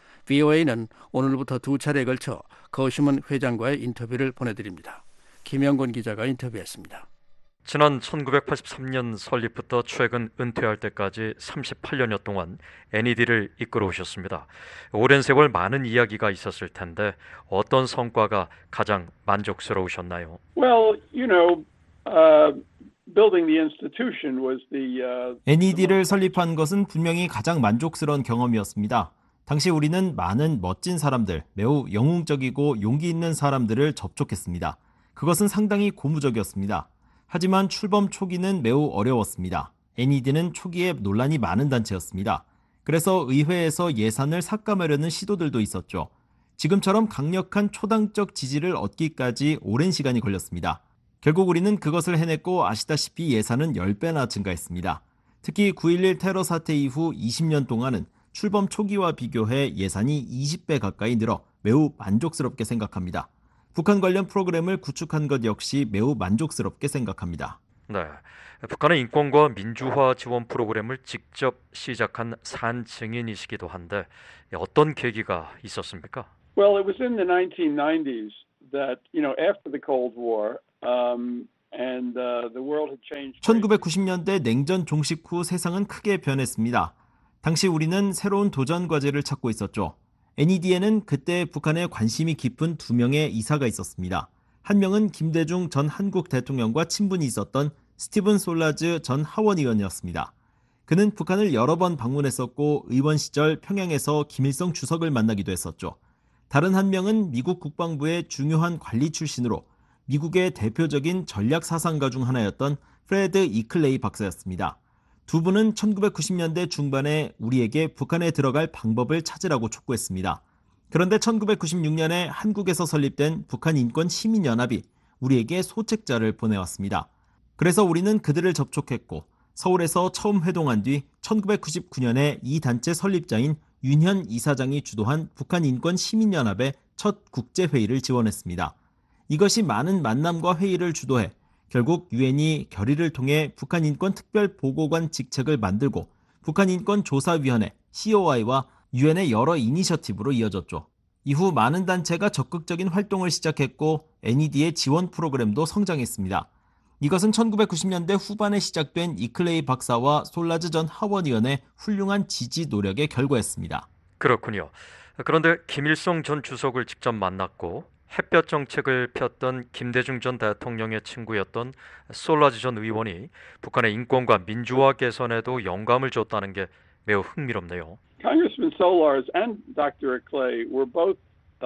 브이오에이는 오늘부터 두 차례에 걸쳐 거시먼 회장과의 인터뷰를 보내드립니다. 김영곤 기자가 인터뷰했습니다. 지난 천구백팔십삼 년 설립부터 최근 은퇴할 때까지 삼십팔 년여 동안 엔이디를 이끌어 오셨습니다. 오랜 세월 많은 이야기가 있었을 텐데 어떤 성과가 가장 만족스러우셨나요? Well, you know, uh, building the institution was the uh, 엔이디를 설립한 것은 분명히 가장 만족스러운 경험이었습니다. 당시 우리는 많은 멋진 사람들, 매우 영웅적이고 용기 있는 사람들을 접촉했습니다. 그것은 상당히 고무적이었습니다. 하지만 출범 초기는 매우 어려웠습니다. 엔이디는 초기에 논란이 많은 단체였습니다. 그래서 의회에서 예산을 삭감하려는 시도들도 있었죠. 지금처럼 강력한 초당적 지지를 얻기까지 오랜 시간이 걸렸습니다. 결국 우리는 그것을 해냈고 아시다시피 예산은 십 배나 증가했습니다. 특히 구일일 테러 사태 이후 이십 년 동안은 출범 초기와 비교해 예산이 이십 배 가까이 늘어 매우 만족스럽게 생각합니다. 북한 관련 프로그램을 구축한 것 역시 매우 만족스럽게 생각합니다. 네, 북한의 인권과 민주화 지원 프로그램을 직접 시작한 산 증인이시기도 한데 어떤 계기가 있었습니까? Well, it was in the nineteen nineties that, you know, after the Cold War, um, and uh, the world had changed. 천구백구십 년대 냉전 종식 후 세상은 크게 변했습니다. 당시 우리는 새로운 도전 과제를 찾고 있었죠. 엔이디에는 그때 북한에 관심이 깊은 두 명의 이사가 있었습니다. 한 명은 김대중 전 한국 대통령과 친분이 있었던 스티븐 솔라즈 전 하원 의원이었습니다. 그는 북한을 여러 번 방문했었고 의원 시절 평양에서 김일성 주석을 만나기도 했었죠. 다른 한 명은 미국 국방부의 중요한 관리 출신으로 미국의 대표적인 전략 사상가 중 하나였던 프레드 이클레이 박사였습니다. 두 분은 천구백구십 년대 중반에 우리에게 북한에 들어갈 방법을 찾으라고 촉구했습니다. 그런데 천구백구십육 년에 한국에서 설립된 북한 인권 시민연합이 우리에게 소책자를 보내왔습니다. 그래서 우리는 그들을 접촉했고 서울에서 처음 회동한 뒤 천구백구십구 년에 이 단체 설립자인 윤현 이사장이 주도한 북한 인권 시민연합의 첫 국제회의를 지원했습니다. 이것이 많은 만남과 회의를 주도해 결국 유엔이 결의를 통해 북한 인권 특별 보고관 직책을 만들고 북한 인권 조사위원회 씨오아이와 유엔의 여러 이니셔티브로 이어졌죠. 이후 많은 단체가 적극적인 활동을 시작했고 엔이디의 지원 프로그램도 성장했습니다. 이것은 천구백구십 년대 후반에 시작된 이클레이 박사와 솔라즈 전 하원 의원의 훌륭한 지지 노력의 결과였습니다. 그렇군요. 그런데 김일성 전 주석을 직접 만났고 햇볕 정책을 폈던 김대중 전 대통령의 친구였던 솔라즈 전 의원이 북한의 인권과 민주화 개선에도 영감을 줬다는 게 매우 흥미롭네요. Congressman Solars and Doctor Clay were both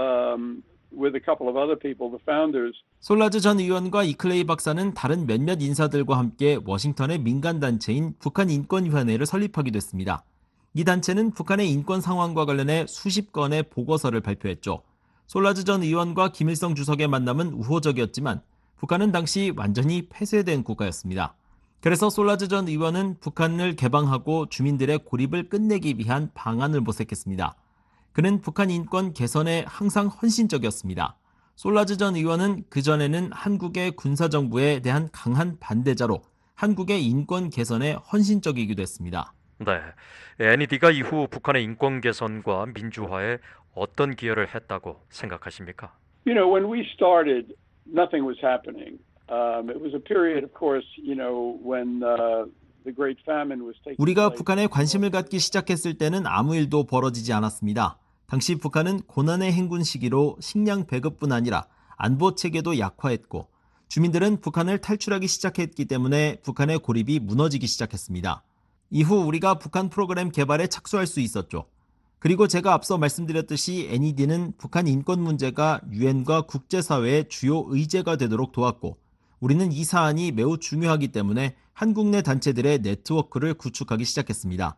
um, with a couple of other people, the founders. 솔라즈 전 의원과 이클레이 박사는 다른 몇몇 인사들과 함께 워싱턴의 민간단체인 북한인권위원회를 설립하기도 했습니다. 이 단체는 북한의 인권 상황과 관련해 수십 건의 보고서를 발표했죠. 솔라즈 전 의원과 김일성 주석의 만남은 우호적이었지만 북한은 당시 완전히 폐쇄된 국가였습니다. 그래서 솔라즈 전 의원은 북한을 개방하고 주민들의 고립을 끝내기 위한 방안을 모색했습니다. 그는 북한 인권 개선에 항상 헌신적이었습니다. 솔라즈 전 의원은 그전에는 한국의 군사정부에 대한 강한 반대자로 한국의 인권 개선에 헌신적이기도 했습니다. 네, 엔이디가 이후 북한의 인권 개선과 민주화에 어떤 기여를 했다고 생각하십니까? You know, when we started, nothing was happening. Um, it was a period, of course, you know, when uh, the Great Famine was taking 우리가 place. 북한에 관심을 갖기 시작했을 때는 아무 일도 벌어지지 않았습니다. 당시 북한은 고난의 행군 시기로 식량 배급뿐 아니라 안보 체계도 약화했고 주민들은 북한을 탈출하기 시작했기 때문에 북한의 고립이 무너지기 시작했습니다. 이후 우리가 북한 프로그램 개발에 착수할 수 있었죠. 그리고 제가 앞서 말씀드렸듯이 엔이디는 북한 인권 문제가 유엔과 국제사회의 주요 의제가 되도록 도왔고 우리는 이 사안이 매우 중요하기 때문에 한국 내 단체들의 네트워크를 구축하기 시작했습니다.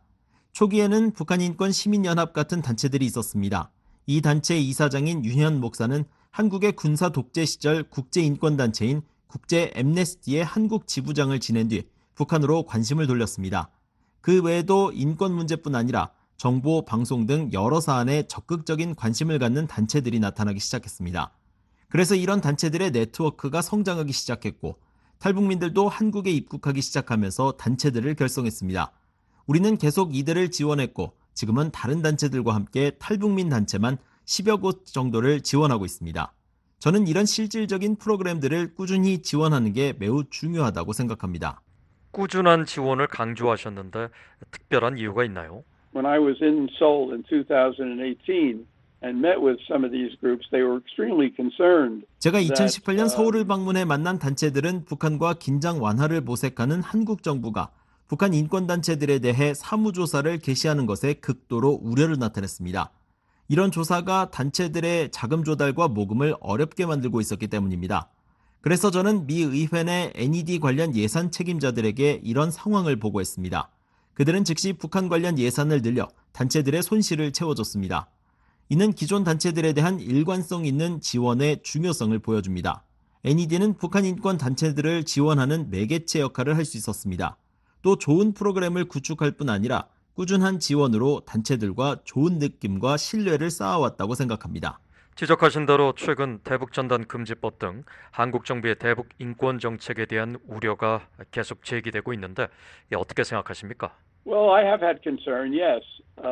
초기에는 북한 인권 시민연합 같은 단체들이 있었습니다. 이 단체의 이사장인 윤현 목사는 한국의 군사 독재 시절 국제인권단체인 국제 엠네스티의 한국 지부장을 지낸 뒤 북한으로 관심을 돌렸습니다. 그 외에도 인권 문제뿐 아니라 정보, 방송 등 여러 사안에 적극적인 관심을 갖는 단체들이 나타나기 시작했습니다. 그래서 이런 단체들의 네트워크가 성장하기 시작했고 탈북민들도 한국에 입국하기 시작하면서 단체들을 결성했습니다. 우리는 계속 이들을 지원했고 지금은 다른 단체들과 함께 탈북민 단체만 십여 곳 정도를 지원하고 있습니다. 저는 이런 실질적인 프로그램들을 꾸준히 지원하는 게 매우 중요하다고 생각합니다. 꾸준한 지원을 강조하셨는데 특별한 이유가 있나요? When I was in Seoul in two thousand eighteen and met with some of these groups, they were extremely concerned. 제가 이천십팔 년 서울을 방문해 만난 단체들은 북한과 긴장 완화를 모색하는 한국 정부가 북한 인권단체들에 대해 사무조사를 개시하는 것에 극도로 우려를 나타냈습니다. 이런 조사가 단체들의 자금 조달과 모금을 어렵게 만들고 있었기 때문입니다. 그래서 저는 미 의회 내 엔이디 관련 예산 책임자들에게 이런 상황을 보고했습니다. 그들은 즉시 북한 관련 예산을 늘려 단체들의 손실을 채워줬습니다. 이는 기존 단체들에 대한 일관성 있는 지원의 중요성을 보여줍니다. 엔이디는 북한 인권 단체들을 지원하는 매개체 역할을 할 수 있었습니다. 또 좋은 프로그램을 구축할 뿐 아니라 꾸준한 지원으로 단체들과 좋은 느낌과 신뢰를 쌓아왔다고 생각합니다. 지적하신 대로 최근 대북전단 금지법 등 한국 정부의 대북 인권 정책에 대한 우려가 계속 제기되고 있는데 어떻게 생각하십니까? Well, I have had concern. Yes,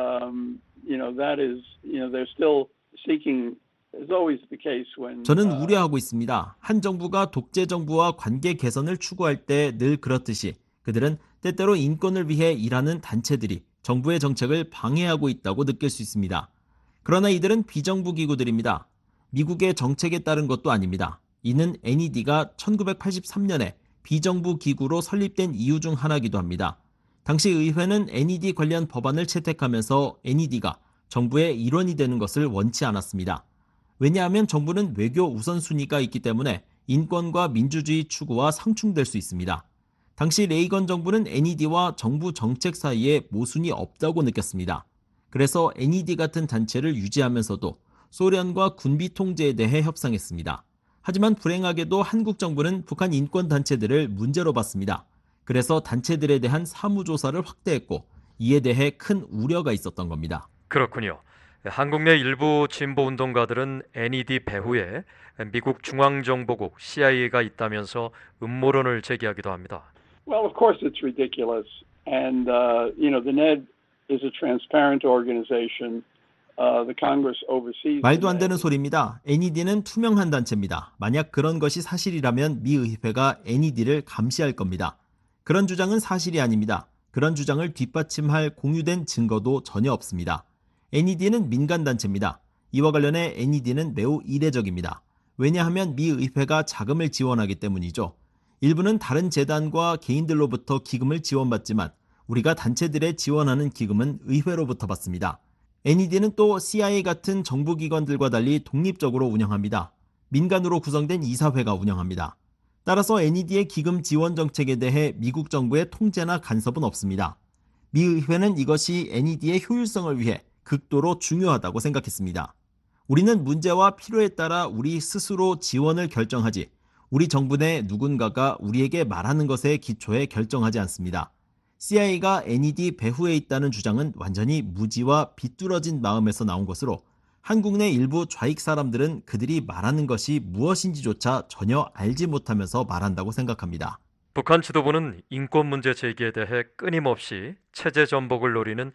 um, you know that is, you know, they're still seeking. Is always the case when. 저는 우려하고 있습니다. 한 정부가 독재 정부와 관계 개선을 추구할 때 늘 그렇듯이 그들은 때때로 인권을 위해 일하는 단체들이 정부의 정책을 방해하고 있다고 느낄 수 있습니다. 그러나 이들은 비정부 기구들입니다. 미국의 정책에 따른 것도 아닙니다. 이는 엔이디가 천구백팔십삼 년에 비정부 기구로 설립된 이유 중 하나이기도 합니다. 당시 의회는 엔이디 관련 법안을 채택하면서 엔이디가 정부의 일원이 되는 것을 원치 않았습니다. 왜냐하면 정부는 외교 우선순위가 있기 때문에 인권과 민주주의 추구와 상충될 수 있습니다. 당시 레이건 정부는 엔이디와 정부 정책 사이에 모순이 없다고 느꼈습니다. 그래서 엔이디 같은 단체를 유지하면서도 소련과 군비 통제에 대해 협상했습니다. 하지만 불행하게도 한국 정부는 북한 인권 단체들을 문제로 봤습니다. 그래서 단체들에 대한 사무조사를 확대했고 이에 대해 큰 우려가 있었던 겁니다. 그렇군요. 한국 내 일부 진보운동가들은 엔이디 배후에 미국 중앙정보국 씨아이에이가 있다면서 음모론을 제기하기도 합니다. Well, of course it's ridiculous. And, uh, you know, the N E D is a transparent organization. Uh, the Congress oversees. 말도 안 되는 소리입니다. 엔이디는 투명한 단체입니다. 만약 그런 것이 사실이라면 미 의회가 엔이디를 감시할 겁니다. 그런 주장은 사실이 아닙니다. 그런 주장을 뒷받침할 공유된 증거도 전혀 없습니다. 엔이디는 민간단체입니다. 이와 관련해 엔이디는 매우 이례적입니다. 왜냐하면 미 의회가 자금을 지원하기 때문이죠. 일부는 다른 재단과 개인들로부터 기금을 지원받지만 우리가 단체들에 지원하는 기금은 의회로부터 받습니다. 엔이디는 또 씨아이에이 같은 정부기관들과 달리 독립적으로 운영합니다. 민간으로 구성된 이사회가 운영합니다. 따라서 엔이디의 기금 지원 정책에 대해 미국 정부의 통제나 간섭은 없습니다. 미 의회는 이것이 엔이디의 효율성을 위해 극도로 중요하다고 생각했습니다. 우리는 문제와 필요에 따라 우리 스스로 지원을 결정하지 우리 정부 내 누군가가 우리에게 말하는 것에 기초해 결정하지 않습니다. 씨아이에이가 엔이디 배후에 있다는 주장은 완전히 무지와 비뚤어진 마음에서 나온 것으로 한국 내 일부 좌익 사람들은 그들이 말하는 것이 무엇인지조차 전혀 알지 못하면서 말한다고 생각합니다. 북한 지도부는 인권 문제 제기에 대해 끊임없이 체제 전복을 노리는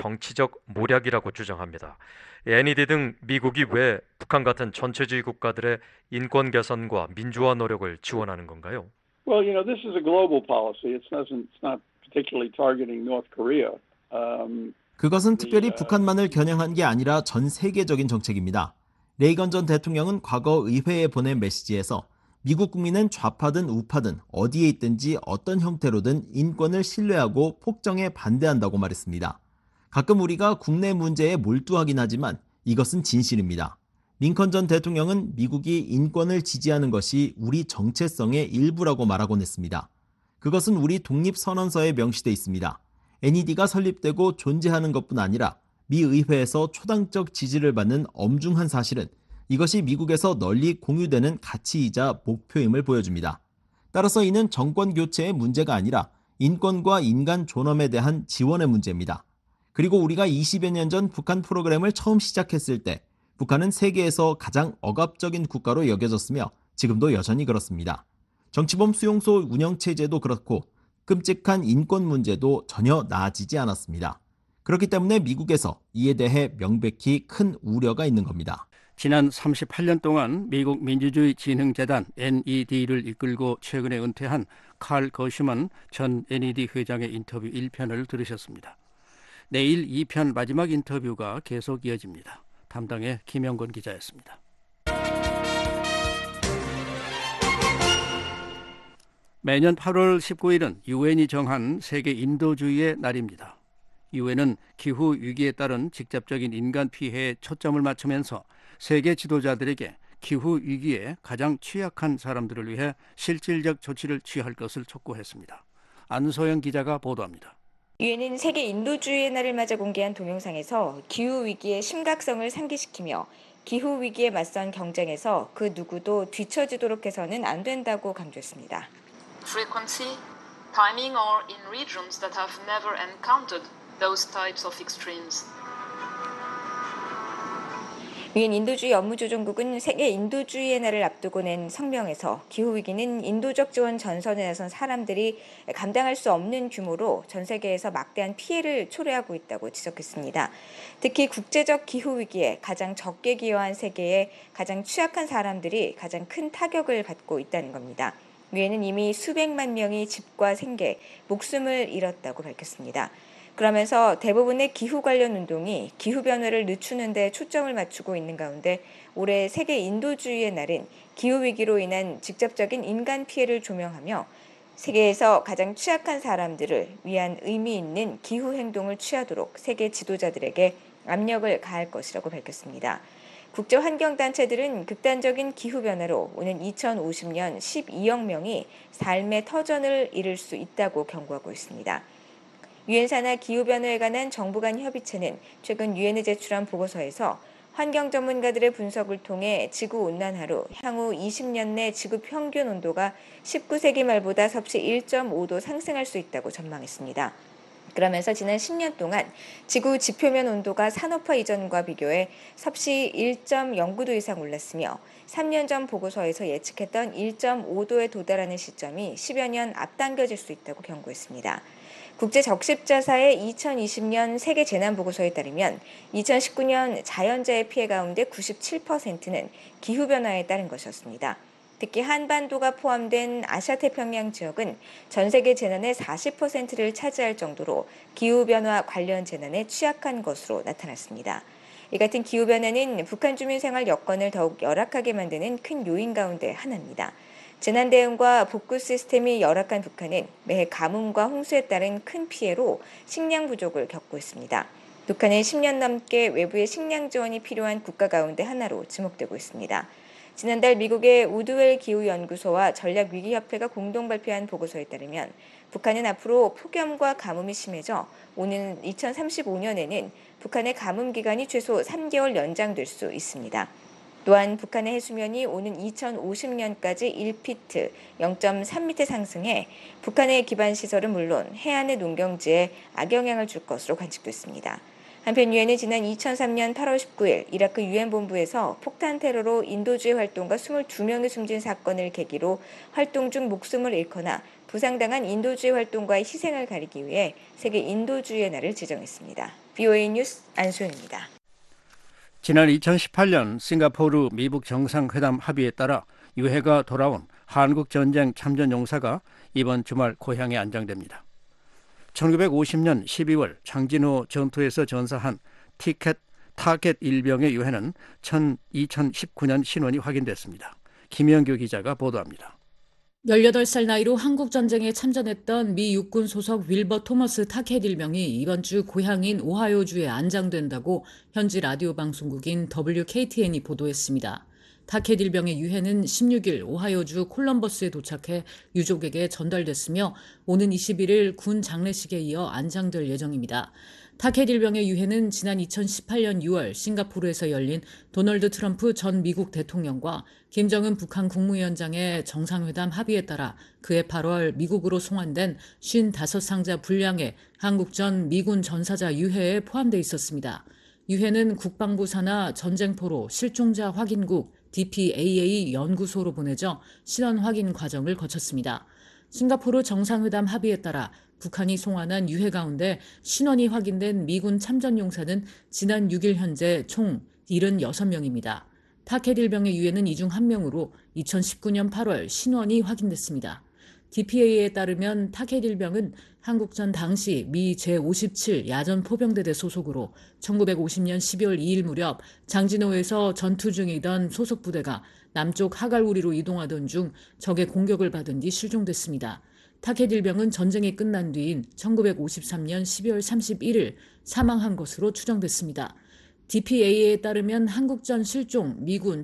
정치적 모략이라고 주장합니다. 엔이디 등 미국이 왜 북한 같은 전체주의 국가들의 인권 개선과 민주화 노력을 지원하는 건가요? Well, you know, this is a global policy. It's not, it's not particularly targeting North Korea. Um, 그것은 특별히 북한만을 겨냥한 게 아니라 전 세계적인 정책입니다. 레이건 전 대통령은 과거 의회에 보낸 메시지에서 미국 국민은 좌파든 우파든 어디에 있든지 어떤 형태로든 인권을 신뢰하고 폭정에 반대한다고 말했습니다. 가끔 우리가 국내 문제에 몰두하긴 하지만 이것은 진실입니다. 링컨 전 대통령은 미국이 인권을 지지하는 것이 우리 정체성의 일부라고 말하곤 했습니다. 그것은 우리 독립선언서에 명시되어 있습니다. 엔이디가 설립되고 존재하는 것뿐 아니라 미 의회에서 초당적 지지를 받는 엄중한 사실은 이것이 미국에서 널리 공유되는 가치이자 목표임을 보여줍니다. 따라서 이는 정권 교체의 문제가 아니라 인권과 인간 존엄에 대한 지원의 문제입니다. 그리고 우리가 이십여 년 전 북한 프로그램을 처음 시작했을 때 북한은 세계에서 가장 억압적인 국가로 여겨졌으며 지금도 여전히 그렇습니다. 정치범 수용소 운영체제도 그렇고 끔찍한 인권 문제도 전혀 나아지지 않았습니다. 그렇기 때문에 미국에서 이에 대해 명백히 큰 우려가 있는 겁니다. 지난 삼십팔 년 동안 미국 민주주의 진흥재단 엔이디를 이끌고 최근에 은퇴한 칼 거시먼 전 엔이디 회장의 인터뷰 일 편을 들으셨습니다. 내일 이 편 마지막 인터뷰가 계속 이어집니다. 담당의 김영건 기자였습니다. 매년 팔월 십구일은 유엔이 정한 세계 인도주의의 날입니다. 유엔은 기후 위기에 따른 직접적인 인간 피해에 초점을 맞추면서 세계 지도자들에게 기후 위기에 가장 취약한 사람들을 위해 실질적 조치를 취할 것을 촉구했습니다. 안소영 기자가 보도합니다. 유엔은 세계 인도주의의 날을 맞아 공개한 동영상에서 기후 위기의 심각성을 상기시키며 기후 위기에 맞선 경쟁에서 그 누구도 뒤처지도록 해서는 안 된다고 강조했습니다. Frequency, timing or in regions that have never encountered those types of extremes. 유엔 인도주의 업무조정국은 세계 인도주의의 날을 앞두고 낸 성명에서 기후위기는 인도적 지원 전선에 나선 사람들이 감당할 수 없는 규모로 전 세계에서 막대한 피해를 초래하고 있다고 지적했습니다. 특히 국제적 기후위기에 가장 적게 기여한 세계의 가장 취약한 사람들이 가장 큰 타격을 받고 있다는 겁니다. 유엔은 이미 수백만 명이 집과 생계, 목숨을 잃었다고 밝혔습니다. 그러면서 대부분의 기후 관련 운동이 기후변화를 늦추는 데 초점을 맞추고 있는 가운데 올해 세계 인도주의의 날은 기후위기로 인한 직접적인 인간 피해를 조명하며 세계에서 가장 취약한 사람들을 위한 의미 있는 기후행동을 취하도록 세계 지도자들에게 압력을 가할 것이라고 밝혔습니다. 국제환경단체들은 극단적인 기후변화로 오는 이천오십 년 십이억 명이 삶의 터전을 잃을 수 있다고 경고하고 있습니다. 유엔 산하 기후변화에 관한 정부 간 협의체는 최근 유엔에 제출한 보고서에서 환경 전문가들의 분석을 통해 지구온난화로 향후 이십 년 내 지구 평균 온도가 십구 세기 말보다 섭씨 일 점 오 도 상승할 수 있다고 전망했습니다. 그러면서 지난 십 년 동안 지구 지표면 온도가 산업화 이전과 비교해 섭씨 일 점 영구 도 이상 올랐으며 삼 년 전 보고서에서 예측했던 일 점 오 도에 도달하는 시점이 십여 년 앞당겨질 수 있다고 경고했습니다. 국제적십자사의 이천이십 년 세계재난보고서에 따르면 이천십구 년 자연재해 피해 가운데 구십칠 퍼센트는 기후변화에 따른 것이었습니다. 특히 한반도가 포함된 아시아태평양 지역은 전 세계 재난의 사십 퍼센트를 차지할 정도로 기후변화 관련 재난에 취약한 것으로 나타났습니다. 이 같은 기후변화는 북한 주민 생활 여건을 더욱 열악하게 만드는 큰 요인 가운데 하나입니다. 재난 대응과 복구 시스템이 열악한 북한은 매해 가뭄과 홍수에 따른 큰 피해로 식량 부족을 겪고 있습니다. 북한은 십 년 넘게 외부의 식량 지원이 필요한 국가 가운데 하나로 지목되고 있습니다. 지난달 미국의 우드웰 기후연구소와 전략위기협회가 공동 발표한 보고서에 따르면 북한은 앞으로 폭염과 가뭄이 심해져 오는 이천삼십오 년에는 북한의 가뭄 기간이 최소 삼 개월 연장될 수 있습니다. 또한 북한의 해수면이 오는 이천오십 년까지 일 피트 영 점 삼 미터 상승해 북한의 기반 시설은 물론 해안의 농경지에 악영향을 줄 것으로 관측됐습니다. 한편 유엔은 지난 이천삼 년 팔월 십구일 이라크 유엔 본부에서 폭탄 테러로 인도주의 활동가 이십이 명이 숨진 사건을 계기로 활동 중 목숨을 잃거나 부상당한 인도주의 활동가의 희생을 가리기 위해 세계 인도주의의 날을 지정했습니다. 브이오에이 뉴스 안소연입니다. 지난 이천십팔 년 싱가포르 미북 정상회담 합의에 따라 유해가 돌아온 한국전쟁 참전용사가 이번 주말 고향에 안장됩니다. 천구백오십 년 십이월 장진호 전투에서 전사한 티켓, 타켓 일병의 유해는 이천십구 년 신원이 확인됐습니다. 김영규 기자가 보도합니다. 열여덟 살 나이로 한국전쟁에 참전했던 미 육군 소속 윌버 토머스 타켓 일병이 이번 주 고향인 오하이오주에 안장된다고 현지 라디오 방송국인 더블유케이티엔이 보도했습니다. 타켓 일병의 유해는 십육일 오하이오주 콜럼버스에 도착해 유족에게 전달됐으며 오는 이십일일 군 장례식에 이어 안장될 예정입니다. 타켓 일병의 유해는 지난 이천십팔 년 유월 싱가포르에서 열린 도널드 트럼프 전 미국 대통령과 김정은 북한 국무위원장의 정상회담 합의에 따라 그해 팔월 미국으로 송환된 오십오 상자 분량의 한국 전 미군 전사자 유해에 포함돼 있었습니다. 유해는 국방부 산하 전쟁포로 실종자 확인국 디피에이에이 연구소로 보내져 신원 확인 과정을 거쳤습니다. 싱가포르 정상회담 합의에 따라 북한이 송환한 유해 가운데 신원이 확인된 미군 참전용사는 지난 육 일 현재 총 칠십육 명입니다. 타켓 일병의 유해는 이 중 한 명으로 이천십구 년 팔월 신원이 확인됐습니다. 디피에이에 따르면 타켓 일병은 한국전 당시 미 제오십칠 야전 포병대대 소속으로 천구백오십 년 십이월 이일 무렵 장진호에서 전투 중이던 소속 부대가 남쪽 하갈우리로 이동하던 중 적의 공격을 받은 뒤 실종됐습니다. 타켓 일병은 전쟁이 끝난 뒤인 천구백오십삼 년 십이월 삼십일일 사망한 것으로 추정됐습니다. 디피에이에 따르면 한국전 실종 미군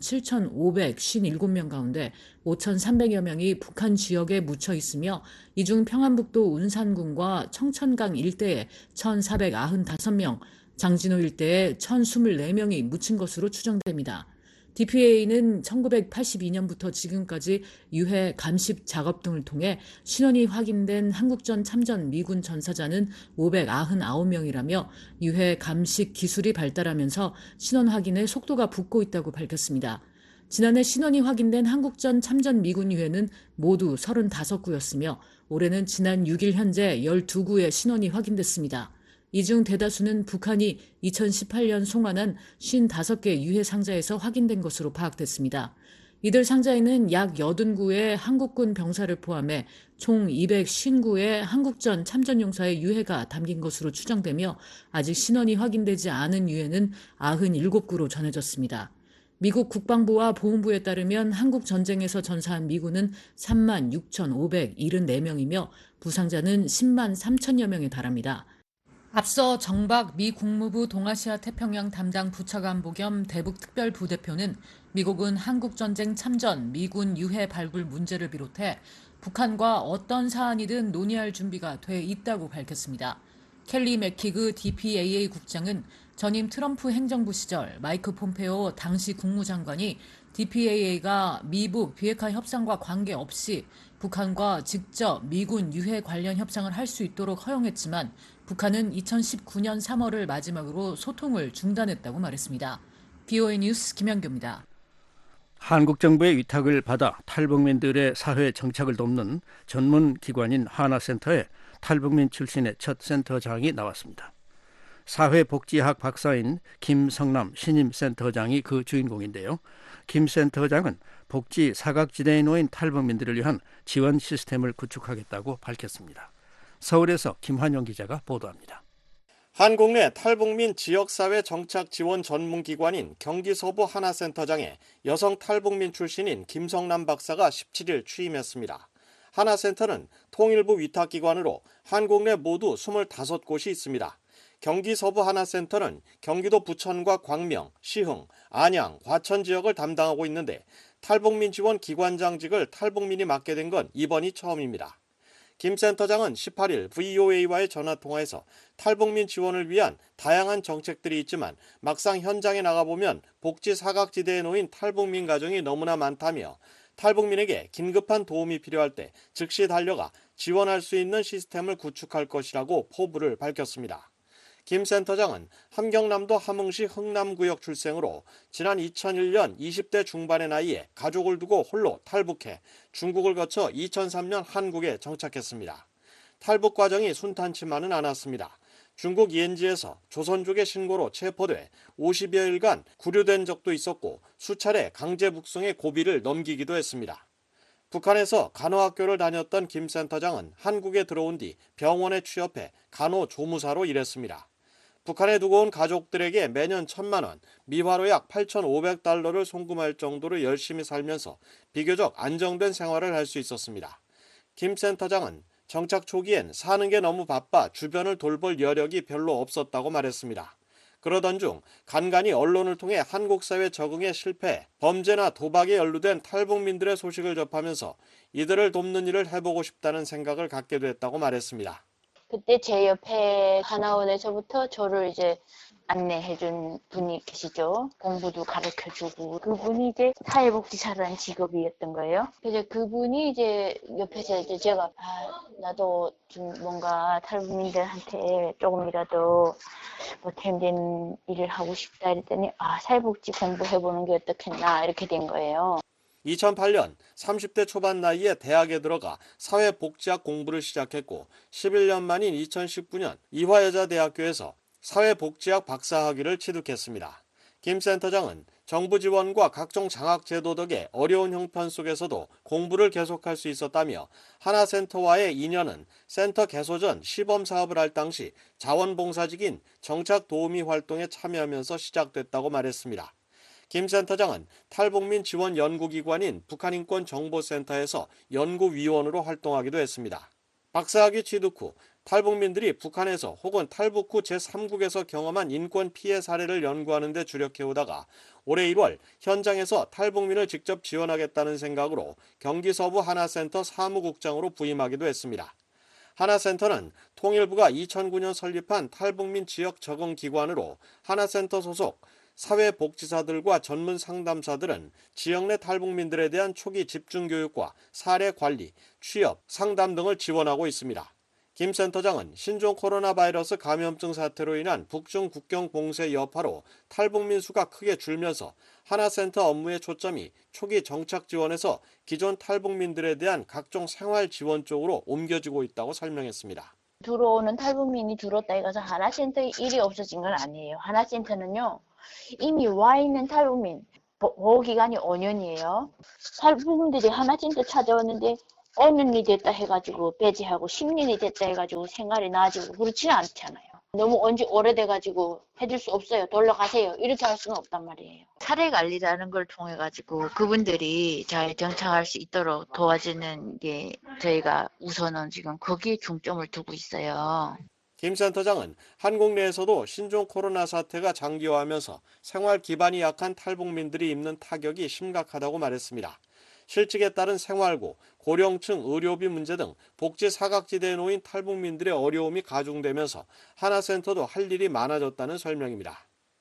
칠천오백오십칠 명 가운데 오천삼백여 명이 북한 지역에 묻혀 있으며 이 중 평안북도 운산군과 청천강 일대에 천사백구십오 명, 장진호 일대에 천이십사 명이 묻힌 것으로 추정됩니다. 디피에이는 천구백팔십이 년부터 지금까지 유해 감식 작업 등을 통해 신원이 확인된 한국전 참전 미군 전사자는 오백구십구 명이라며 유해 감식 기술이 발달하면서 신원 확인에 속도가 붙고 있다고 밝혔습니다. 지난해 신원이 확인된 한국전 참전 미군 유해는 모두 서른다섯 구였으며 올해는 지난 육 일 현재 열두 구의 신원이 확인됐습니다. 이 중 대다수는 북한이 이천십팔 년 송환한 오십오 개 유해 상자에서 확인된 것으로 파악됐습니다. 이들 상자에는 약 팔십 구의 한국군 병사를 포함해 총 이백오십 구의 한국전 참전용사의 유해가 담긴 것으로 추정되며 아직 신원이 확인되지 않은 유해는 구십칠 구로 전해졌습니다. 미국 국방부와 보훈부에 따르면 한국 전쟁에서 전사한 미군은 삼만 육천오백칠십사 명이며 부상자는 십만 삼천여 명에 달합니다. 앞서 정박 미 국무부 동아시아 태평양 담당 부차관보 겸 대북특별부대표는 미국은 한국전쟁 참전 미군 유해 발굴 문제를 비롯해 북한과 어떤 사안이든 논의할 준비가 돼 있다고 밝혔습니다. 켈리 맥키그 디피에이에이 국장은 전임 트럼프 행정부 시절 마이크 폼페오 당시 국무장관이 디피에이에이가 미북 비핵화 협상과 관계없이 북한과 직접 미군 유해 관련 협상을 할 수 있도록 허용했지만 북한은 이천십구 년 삼월을 마지막으로 소통을 중단했다고 말했습니다. 비오에이 뉴스 김현규입니다. 한국 정부의 위탁을 받아 탈북민들의 사회 정착을 돕는 전문 기관인 하나센터에 탈북민 출신의 첫 센터장이 나왔습니다. 사회복지학 박사인 김성남 신임센터장이 그 주인공인데요. 김 센터장은 복지 사각지대에 놓인 탈북민들을 위한 지원 시스템을 구축하겠다고 밝혔습니다. 서울에서 김환영 기자가 보도합니다. 한국 내 탈북민 지역사회 정착 지원 전문기관인 경기 서부 하나센터장에 여성 탈북민 출신인 김성남 박사가 십칠 일 취임했습니다. 하나센터는 통일부 위탁기관으로 한국 내 모두 이십오 곳이 있습니다. 경기 서부 하나센터는 경기도 부천과 광명, 시흥, 안양, 과천 지역을 담당하고 있는데 탈북민 지원 기관장직을 탈북민이 맡게 된 건 이번이 처음입니다. 김 센터장은 십팔 일 브이오에이와의 전화통화에서 탈북민 지원을 위한 다양한 정책들이 있지만 막상 현장에 나가보면 복지 사각지대에 놓인 탈북민 가정이 너무나 많다며 탈북민에게 긴급한 도움이 필요할 때 즉시 달려가 지원할 수 있는 시스템을 구축할 것이라고 포부를 밝혔습니다. 김 센터장은 함경남도 함흥시 흥남구역 출생으로 지난 이천일 년 이십 대 중반의 나이에 가족을 두고 홀로 탈북해 중국을 거쳐 이천삼 년 한국에 정착했습니다. 탈북 과정이 순탄치만은 않았습니다. 중국 이엔지에서 조선족의 신고로 체포돼 오십여일간 구류된 적도 있었고 수차례 강제 북송의 고비를 넘기기도 했습니다. 북한에서 간호학교를 다녔던 김 센터장은 한국에 들어온 뒤 병원에 취업해 간호조무사로 일했습니다. 북한에 두고 온 가족들에게 매년 천만 원, 미화로 약 팔천오백 달러를 송금할 정도로 열심히 살면서 비교적 안정된 생활을 할 수 있었습니다. 김 센터장은 정착 초기엔 사는 게 너무 바빠 주변을 돌볼 여력이 별로 없었다고 말했습니다. 그러던 중 간간히 언론을 통해 한국 사회 적응에 실패해 범죄나 도박에 연루된 탈북민들의 소식을 접하면서 이들을 돕는 일을 해보고 싶다는 생각을 갖게 됐다고 말했습니다. 그때 제 옆에 하나원에서부터 저를 이제 안내해준 분이 계시죠. 공부도 가르쳐주고 그분이 이제 사회복지사라는 직업이었던 거예요. 그래서 그분이 이제 옆에서 이제 제가 아, 나도 좀 뭔가 탈북민들한테 조금이라도 보탬된 일을 하고 싶다 했더니 아 사회복지 공부해보는 게 어떻겠나 이렇게 된 거예요. 이천팔 년 삼십 대 초반 나이에 대학에 들어가 사회복지학 공부를 시작했고 십일 년 만인 이천십구 년 이화여자대학교에서 사회복지학 박사학위를 취득했습니다. 김 센터장은 정부 지원과 각종 장학 제도 덕에 어려운 형편 속에서도 공부를 계속할 수 있었다며 하나센터와의 인연은 센터 개소 전 시범 사업을 할 당시 자원봉사직인 정착도우미 활동에 참여하면서 시작됐다고 말했습니다. 김 센터장은 탈북민 지원 연구기관인 북한인권정보센터에서 연구위원으로 활동하기도 했습니다. 박사학위 취득 후 탈북민들이 북한에서 혹은 탈북 후 제삼국에서 경험한 인권 피해 사례를 연구하는 데 주력해오다가 올해 일월 현장에서 탈북민을 직접 지원하겠다는 생각으로 경기 서부 하나센터 사무국장으로 부임하기도 했습니다. 하나센터는 통일부가 이천구 년 설립한 탈북민 지역 적응 기관으로 하나센터 소속 사회복지사들과 전문 상담사들은 지역 내 탈북민들에 대한 초기 집중교육과 사례 관리, 취업, 상담 등을 지원하고 있습니다. 김 센터장은 신종 코로나 바이러스 감염증 사태로 인한 북중 국경 봉쇄 여파로 탈북민 수가 크게 줄면서 하나센터 업무의 초점이 초기 정착 지원에서 기존 탈북민들에 대한 각종 생활 지원 쪽으로 옮겨지고 있다고 설명했습니다. 들어오는 탈북민이 줄었다 해서 하나센터에 일이 없어진 건 아니에요. 하나센터는요. 이미 와 있는 탈북민 보호기간이 오 년이에요. 탈북민들이 하나센터 찾아왔는데 오 년이 됐다 해가지고 배제하고 십 년이 됐다 해가지고 생활이 나아지고 그렇지는 않잖아요. 너무 언제 오래돼가지고 해줄 수 없어요. 돌아가세요. 이렇게 할 수는 없단 말이에요. 사례 관리라는 걸 통해 가지고 그분들이 잘 정착할 수 있도록 도와주는 게 저희가 우선은 지금 거기에 중점을 두고 있어요. 김 센터장은 한국 내에서도 신종 코로나 사태가 장기화하면서 생활 기반이 약한 탈북민들이 입는 타격이 심각하다고 말했습니다. 실직에 따른 생활고, 고령층 의료비 문제 등 복지 사각지대에 놓인 탈북민들의 어려움이 가중되면서 하나센터도 할 일이 많아졌다는 설명입니다.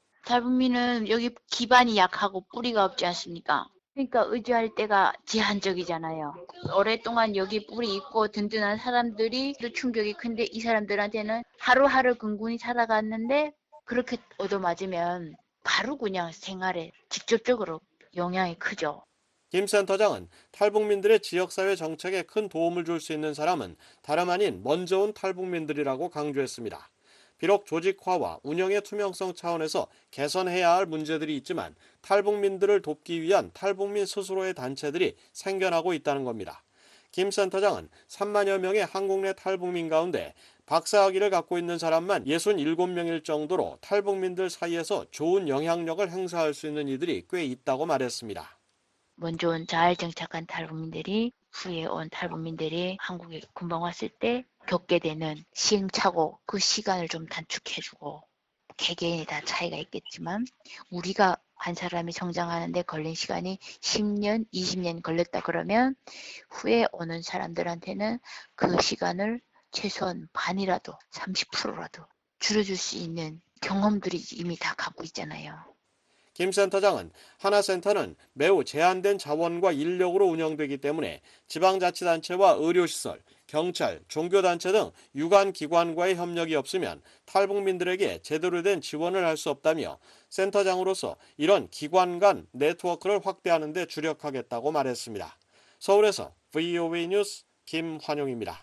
탈북민은 여기 기반이 약하고 뿌리가 없지 않습니까? 그러니까 의지할 때가 제한적이잖아요. 오랫동안 여기 뿌리 있고 든든한 사람들이 충격이 큰데 이 사람들한테는 하루하루 근근히 살아갔는데 그렇게 얻어맞으면 바로 그냥 생활에 직접적으로 영향이 크죠. 김 센터장은 탈북민들의 지역사회 정책에 큰 도움을 줄 수 있는 사람은 다름 아닌 먼저 온 탈북민들이라고 강조했습니다. 비록 조직화와 운영의 투명성 차원에서 개선해야 할 문제들이 있지만 탈북민들을 돕기 위한 탈북민 스스로의 단체들이 생겨나고 있다는 겁니다. 김 센터장은 삼만여 명의 한국 내 탈북민 가운데 박사학위를 갖고 있는 사람만 육십칠 명일 정도로 탈북민들 사이에서 좋은 영향력을 행사할 수 있는 이들이 꽤 있다고 말했습니다. 먼저 온 잘 정착한 탈북민들이 후에 온 탈북민들이 한국에 금방 왔을 때 겪게 되는 시행착오 그 시간을 좀 단축해주고 개개인이 다 차이가 있겠지만 우리가 한 사람이 성장하는데 걸린 시간이 십 년, 이십 년 걸렸다 그러면 후에 오는 사람들한테는 그 시간을 최소한 반이라도 삼십 퍼센트라도 줄여줄 수 있는 경험들이 이미 다 갖고 있잖아요. 김 센터장은 하나센터는 매우 제한된 자원과 인력으로 운영되기 때문에 지방자치단체와 의료시설, 경찰, 종교단체 등 유관기관과의 협력이 없으면 탈북민들에게 제대로 된 지원을 할 수 없다며 센터장으로서 이런 기관 간 네트워크를 확대하는 데 주력하겠다고 말했습니다. 서울에서 브이오에이 뉴스 김환용입니다.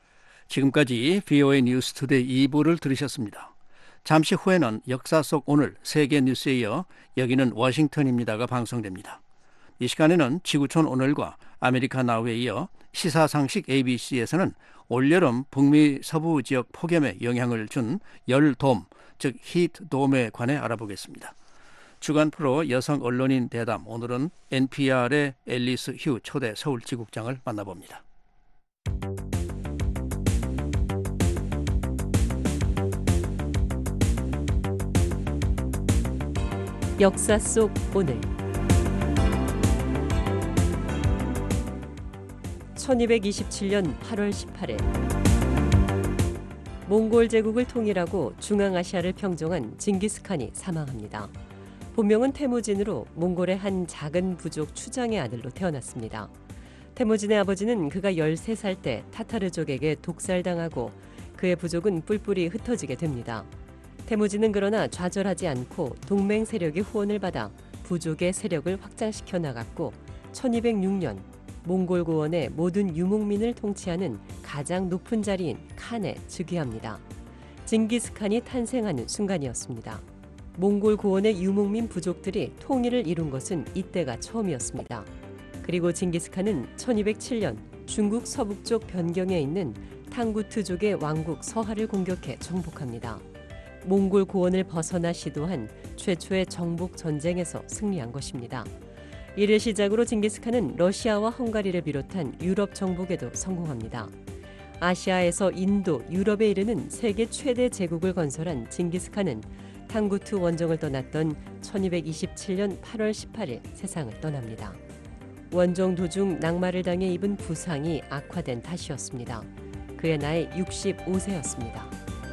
지금까지 브이오에이 뉴스 투데이 이 부를 들으셨습니다. 잠시 후에는 역사 속 오늘 세계 뉴스에 이어 여기는 워싱턴입니다가 방송됩니다. 이 시간에는 지구촌 오늘과 아메리카 나우에 이어 시사상식 에이비씨에서는 올여름 북미 서부 지역 폭염에 영향을 준 열돔, 즉 히트돔에 관해 알아보겠습니다. 주간 프로 여성 언론인 대담, 오늘은 엔피알의 앨리스 휴 초대 서울지국장을 만나봅니다. 역사 속 오늘 천이백이십칠 년 팔월 십팔일 몽골 제국을 통일하고 중앙아시아를 평정한 징기스칸이 사망합니다. 본명은 태무진으로 몽골의 한 작은 부족 추장의 아들로 태어났습니다. 태무진의 아버지는 그가 열세 살 때 타타르족에게 독살당하고 그의 부족은 뿔뿔이 흩어지게 됩니다. 태무진은 그러나 좌절하지 않고 동맹 세력의 후원을 받아 부족의 세력을 확장시켜 나갔고 천이백육 년 몽골 고원의 모든 유목민을 통치하는 가장 높은 자리인 칸에 즉위합니다. 징기스칸이 탄생하는 순간이었습니다. 몽골 고원의 유목민 부족들이 통일을 이룬 것은 이때가 처음이었습니다. 그리고 징기스칸은 천이백칠 년 중국 서북쪽 변경에 있는 탕구트족의 왕국 서하를 공격해 정복합니다. 몽골 고원을 벗어나 시도한 최초의 정복 전쟁에서 승리한 것입니다. 이를 시작으로 징기스칸은 러시아와 헝가리를 비롯한 유럽 정복에도 성공합니다. 아시아에서 인도, 유럽에 이르는 세계 최대 제국을 건설한 징기스칸은 탕구트 원정을 떠났던 천이백이십칠 년 팔월 십팔일 세상을 떠납니다. 원정 도중 낙마를 당해 입은 부상이 악화된 탓이었습니다. 그의 나이 육십오 세였습니다.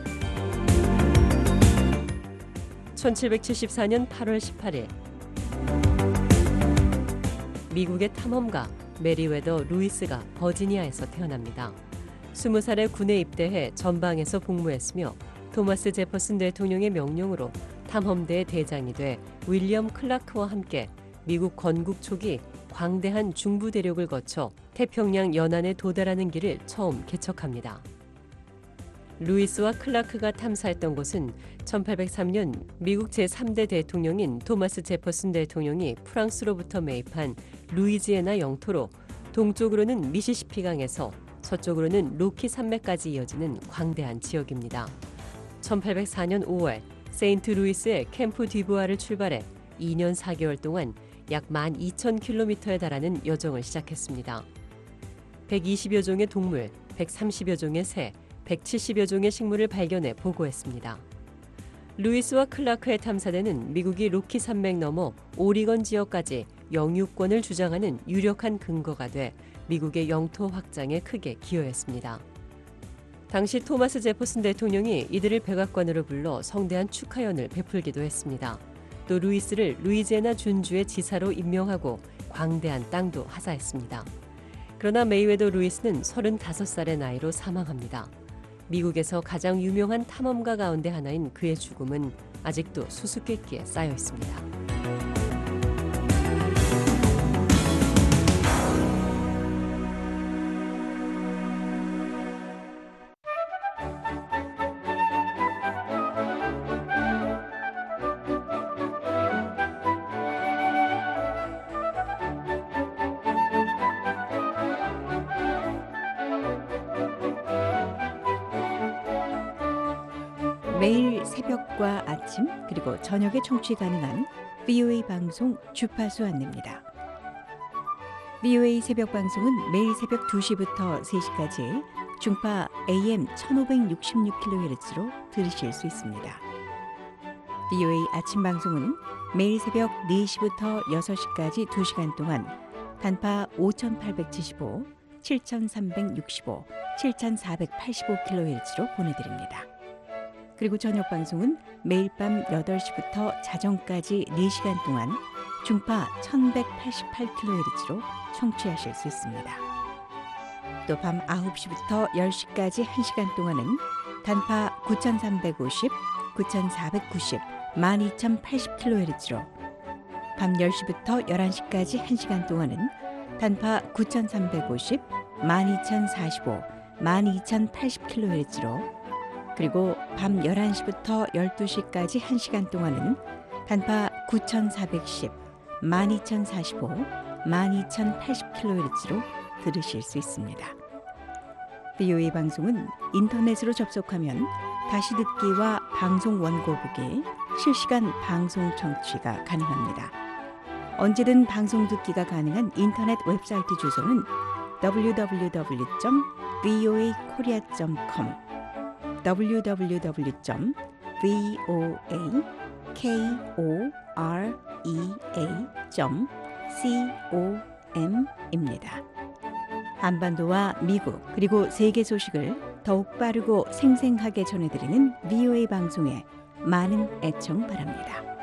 천칠백칠십사 년 팔월 십팔일 미국의 탐험가 메리웨더 루이스가 버지니아에서 태어납니다. 스무 살에 군에 입대해 전방에서 복무했으며 토마스 제퍼슨 대통령의 명령으로 탐험대의 대장이 돼 윌리엄 클라크와 함께 미국 건국 초기 광대한 중부 대륙을 거쳐 태평양 연안에 도달하는 길을 처음 개척합니다. 루이스와 클라크가 탐사했던 곳은 천팔백삼 년 미국 제삼 대 대통령인 토마스 제퍼슨 대통령이 프랑스로부터 매입한 루이지애나 영토로 동쪽으로는 미시시피강에서 서쪽으로는 로키 산맥까지 이어지는 광대한 지역입니다. 천팔백사 년 오월 세인트 루이스의 캠프 디부아를 출발해 이 년 사 개월 동안 약 만 이천 킬로미터에 달하는 여정을 시작했습니다. 백이십여 종의 동물, 백삼십여 종의 새, 백칠십여 종의 식물을 발견해 보고했습니다. 루이스와 클라크의 탐사대는 미국이 로키 산맥 너머 오리건 지역까지 영유권을 주장하는 유력한 근거가 돼 미국의 영토 확장에 크게 기여했습니다. 당시 토마스 제퍼슨 대통령이 이들을 백악관으로 불러 성대한 축하연을 베풀기도 했습니다. 또 루이스를 루이지애나 준주의 지사로 임명하고 광대한 땅도 하사했습니다. 그러나 메이웨더 루이스는 서른다섯 살의 나이로 사망합니다. 미국에서 가장 유명한 탐험가 가운데 하나인 그의 죽음은 아직도 수수께끼에 쌓여 있습니다. 매일 새벽과 아침 그리고 저녁에 청취 가능한 브이오에이 방송 주파수 안내입니다. 브이오에이 새벽 방송은 매일 새벽 두 시부터 세 시까지 중파 에이엠 천오백육십육 킬로헤르츠로 들으실 수 있습니다. 브이오에이 아침 방송은 매일 새벽 네 시부터 여섯 시까지 두 시간 동안 단파 오천팔백칠십오, 칠천삼백육십오, 칠천사백팔십오 킬로헤르츠로 보내드립니다. 그리고 저녁 방송은 매일 밤 여덟 시부터 자정까지 네 시간 동안 중파 천백팔십팔 킬로헤르츠로 청취하실 수 있습니다. 또 밤 아홉 시부터 열 시까지 한 시간 동안은 단파 구천삼백오십, 구천사백구십, 만 이천팔십 킬로헤르츠로 밤 열 시부터 열한 시까지 한 시간 동안은 단파 구천삼백오십, 만 이천사십오, 만 이천팔십 킬로헤르츠로 그리고 밤 열한 시부터 열두 시까지 한 시간 동안은 단파 구천사백십, 만 이천사십오, 만 이천팔십 킬로헤르츠로 들으실 수 있습니다. 브이오에이 방송은 인터넷으로 접속하면 다시 듣기와 방송 원고 보기, 실시간 방송 청취가 가능합니다. 언제든 방송 듣기가 가능한 인터넷 웹사이트 주소는 더블유 더블유 더블유 점 브이오에이 코리아 점 컴 더블유 더블유 더블유 점 브이오에이 코리아 점 컴입니다. 한반도와 미국 그리고 세계 소식을 더욱 빠르고 생생하게 전해드리는 브이오에이 방송에 많은 애청 바랍니다.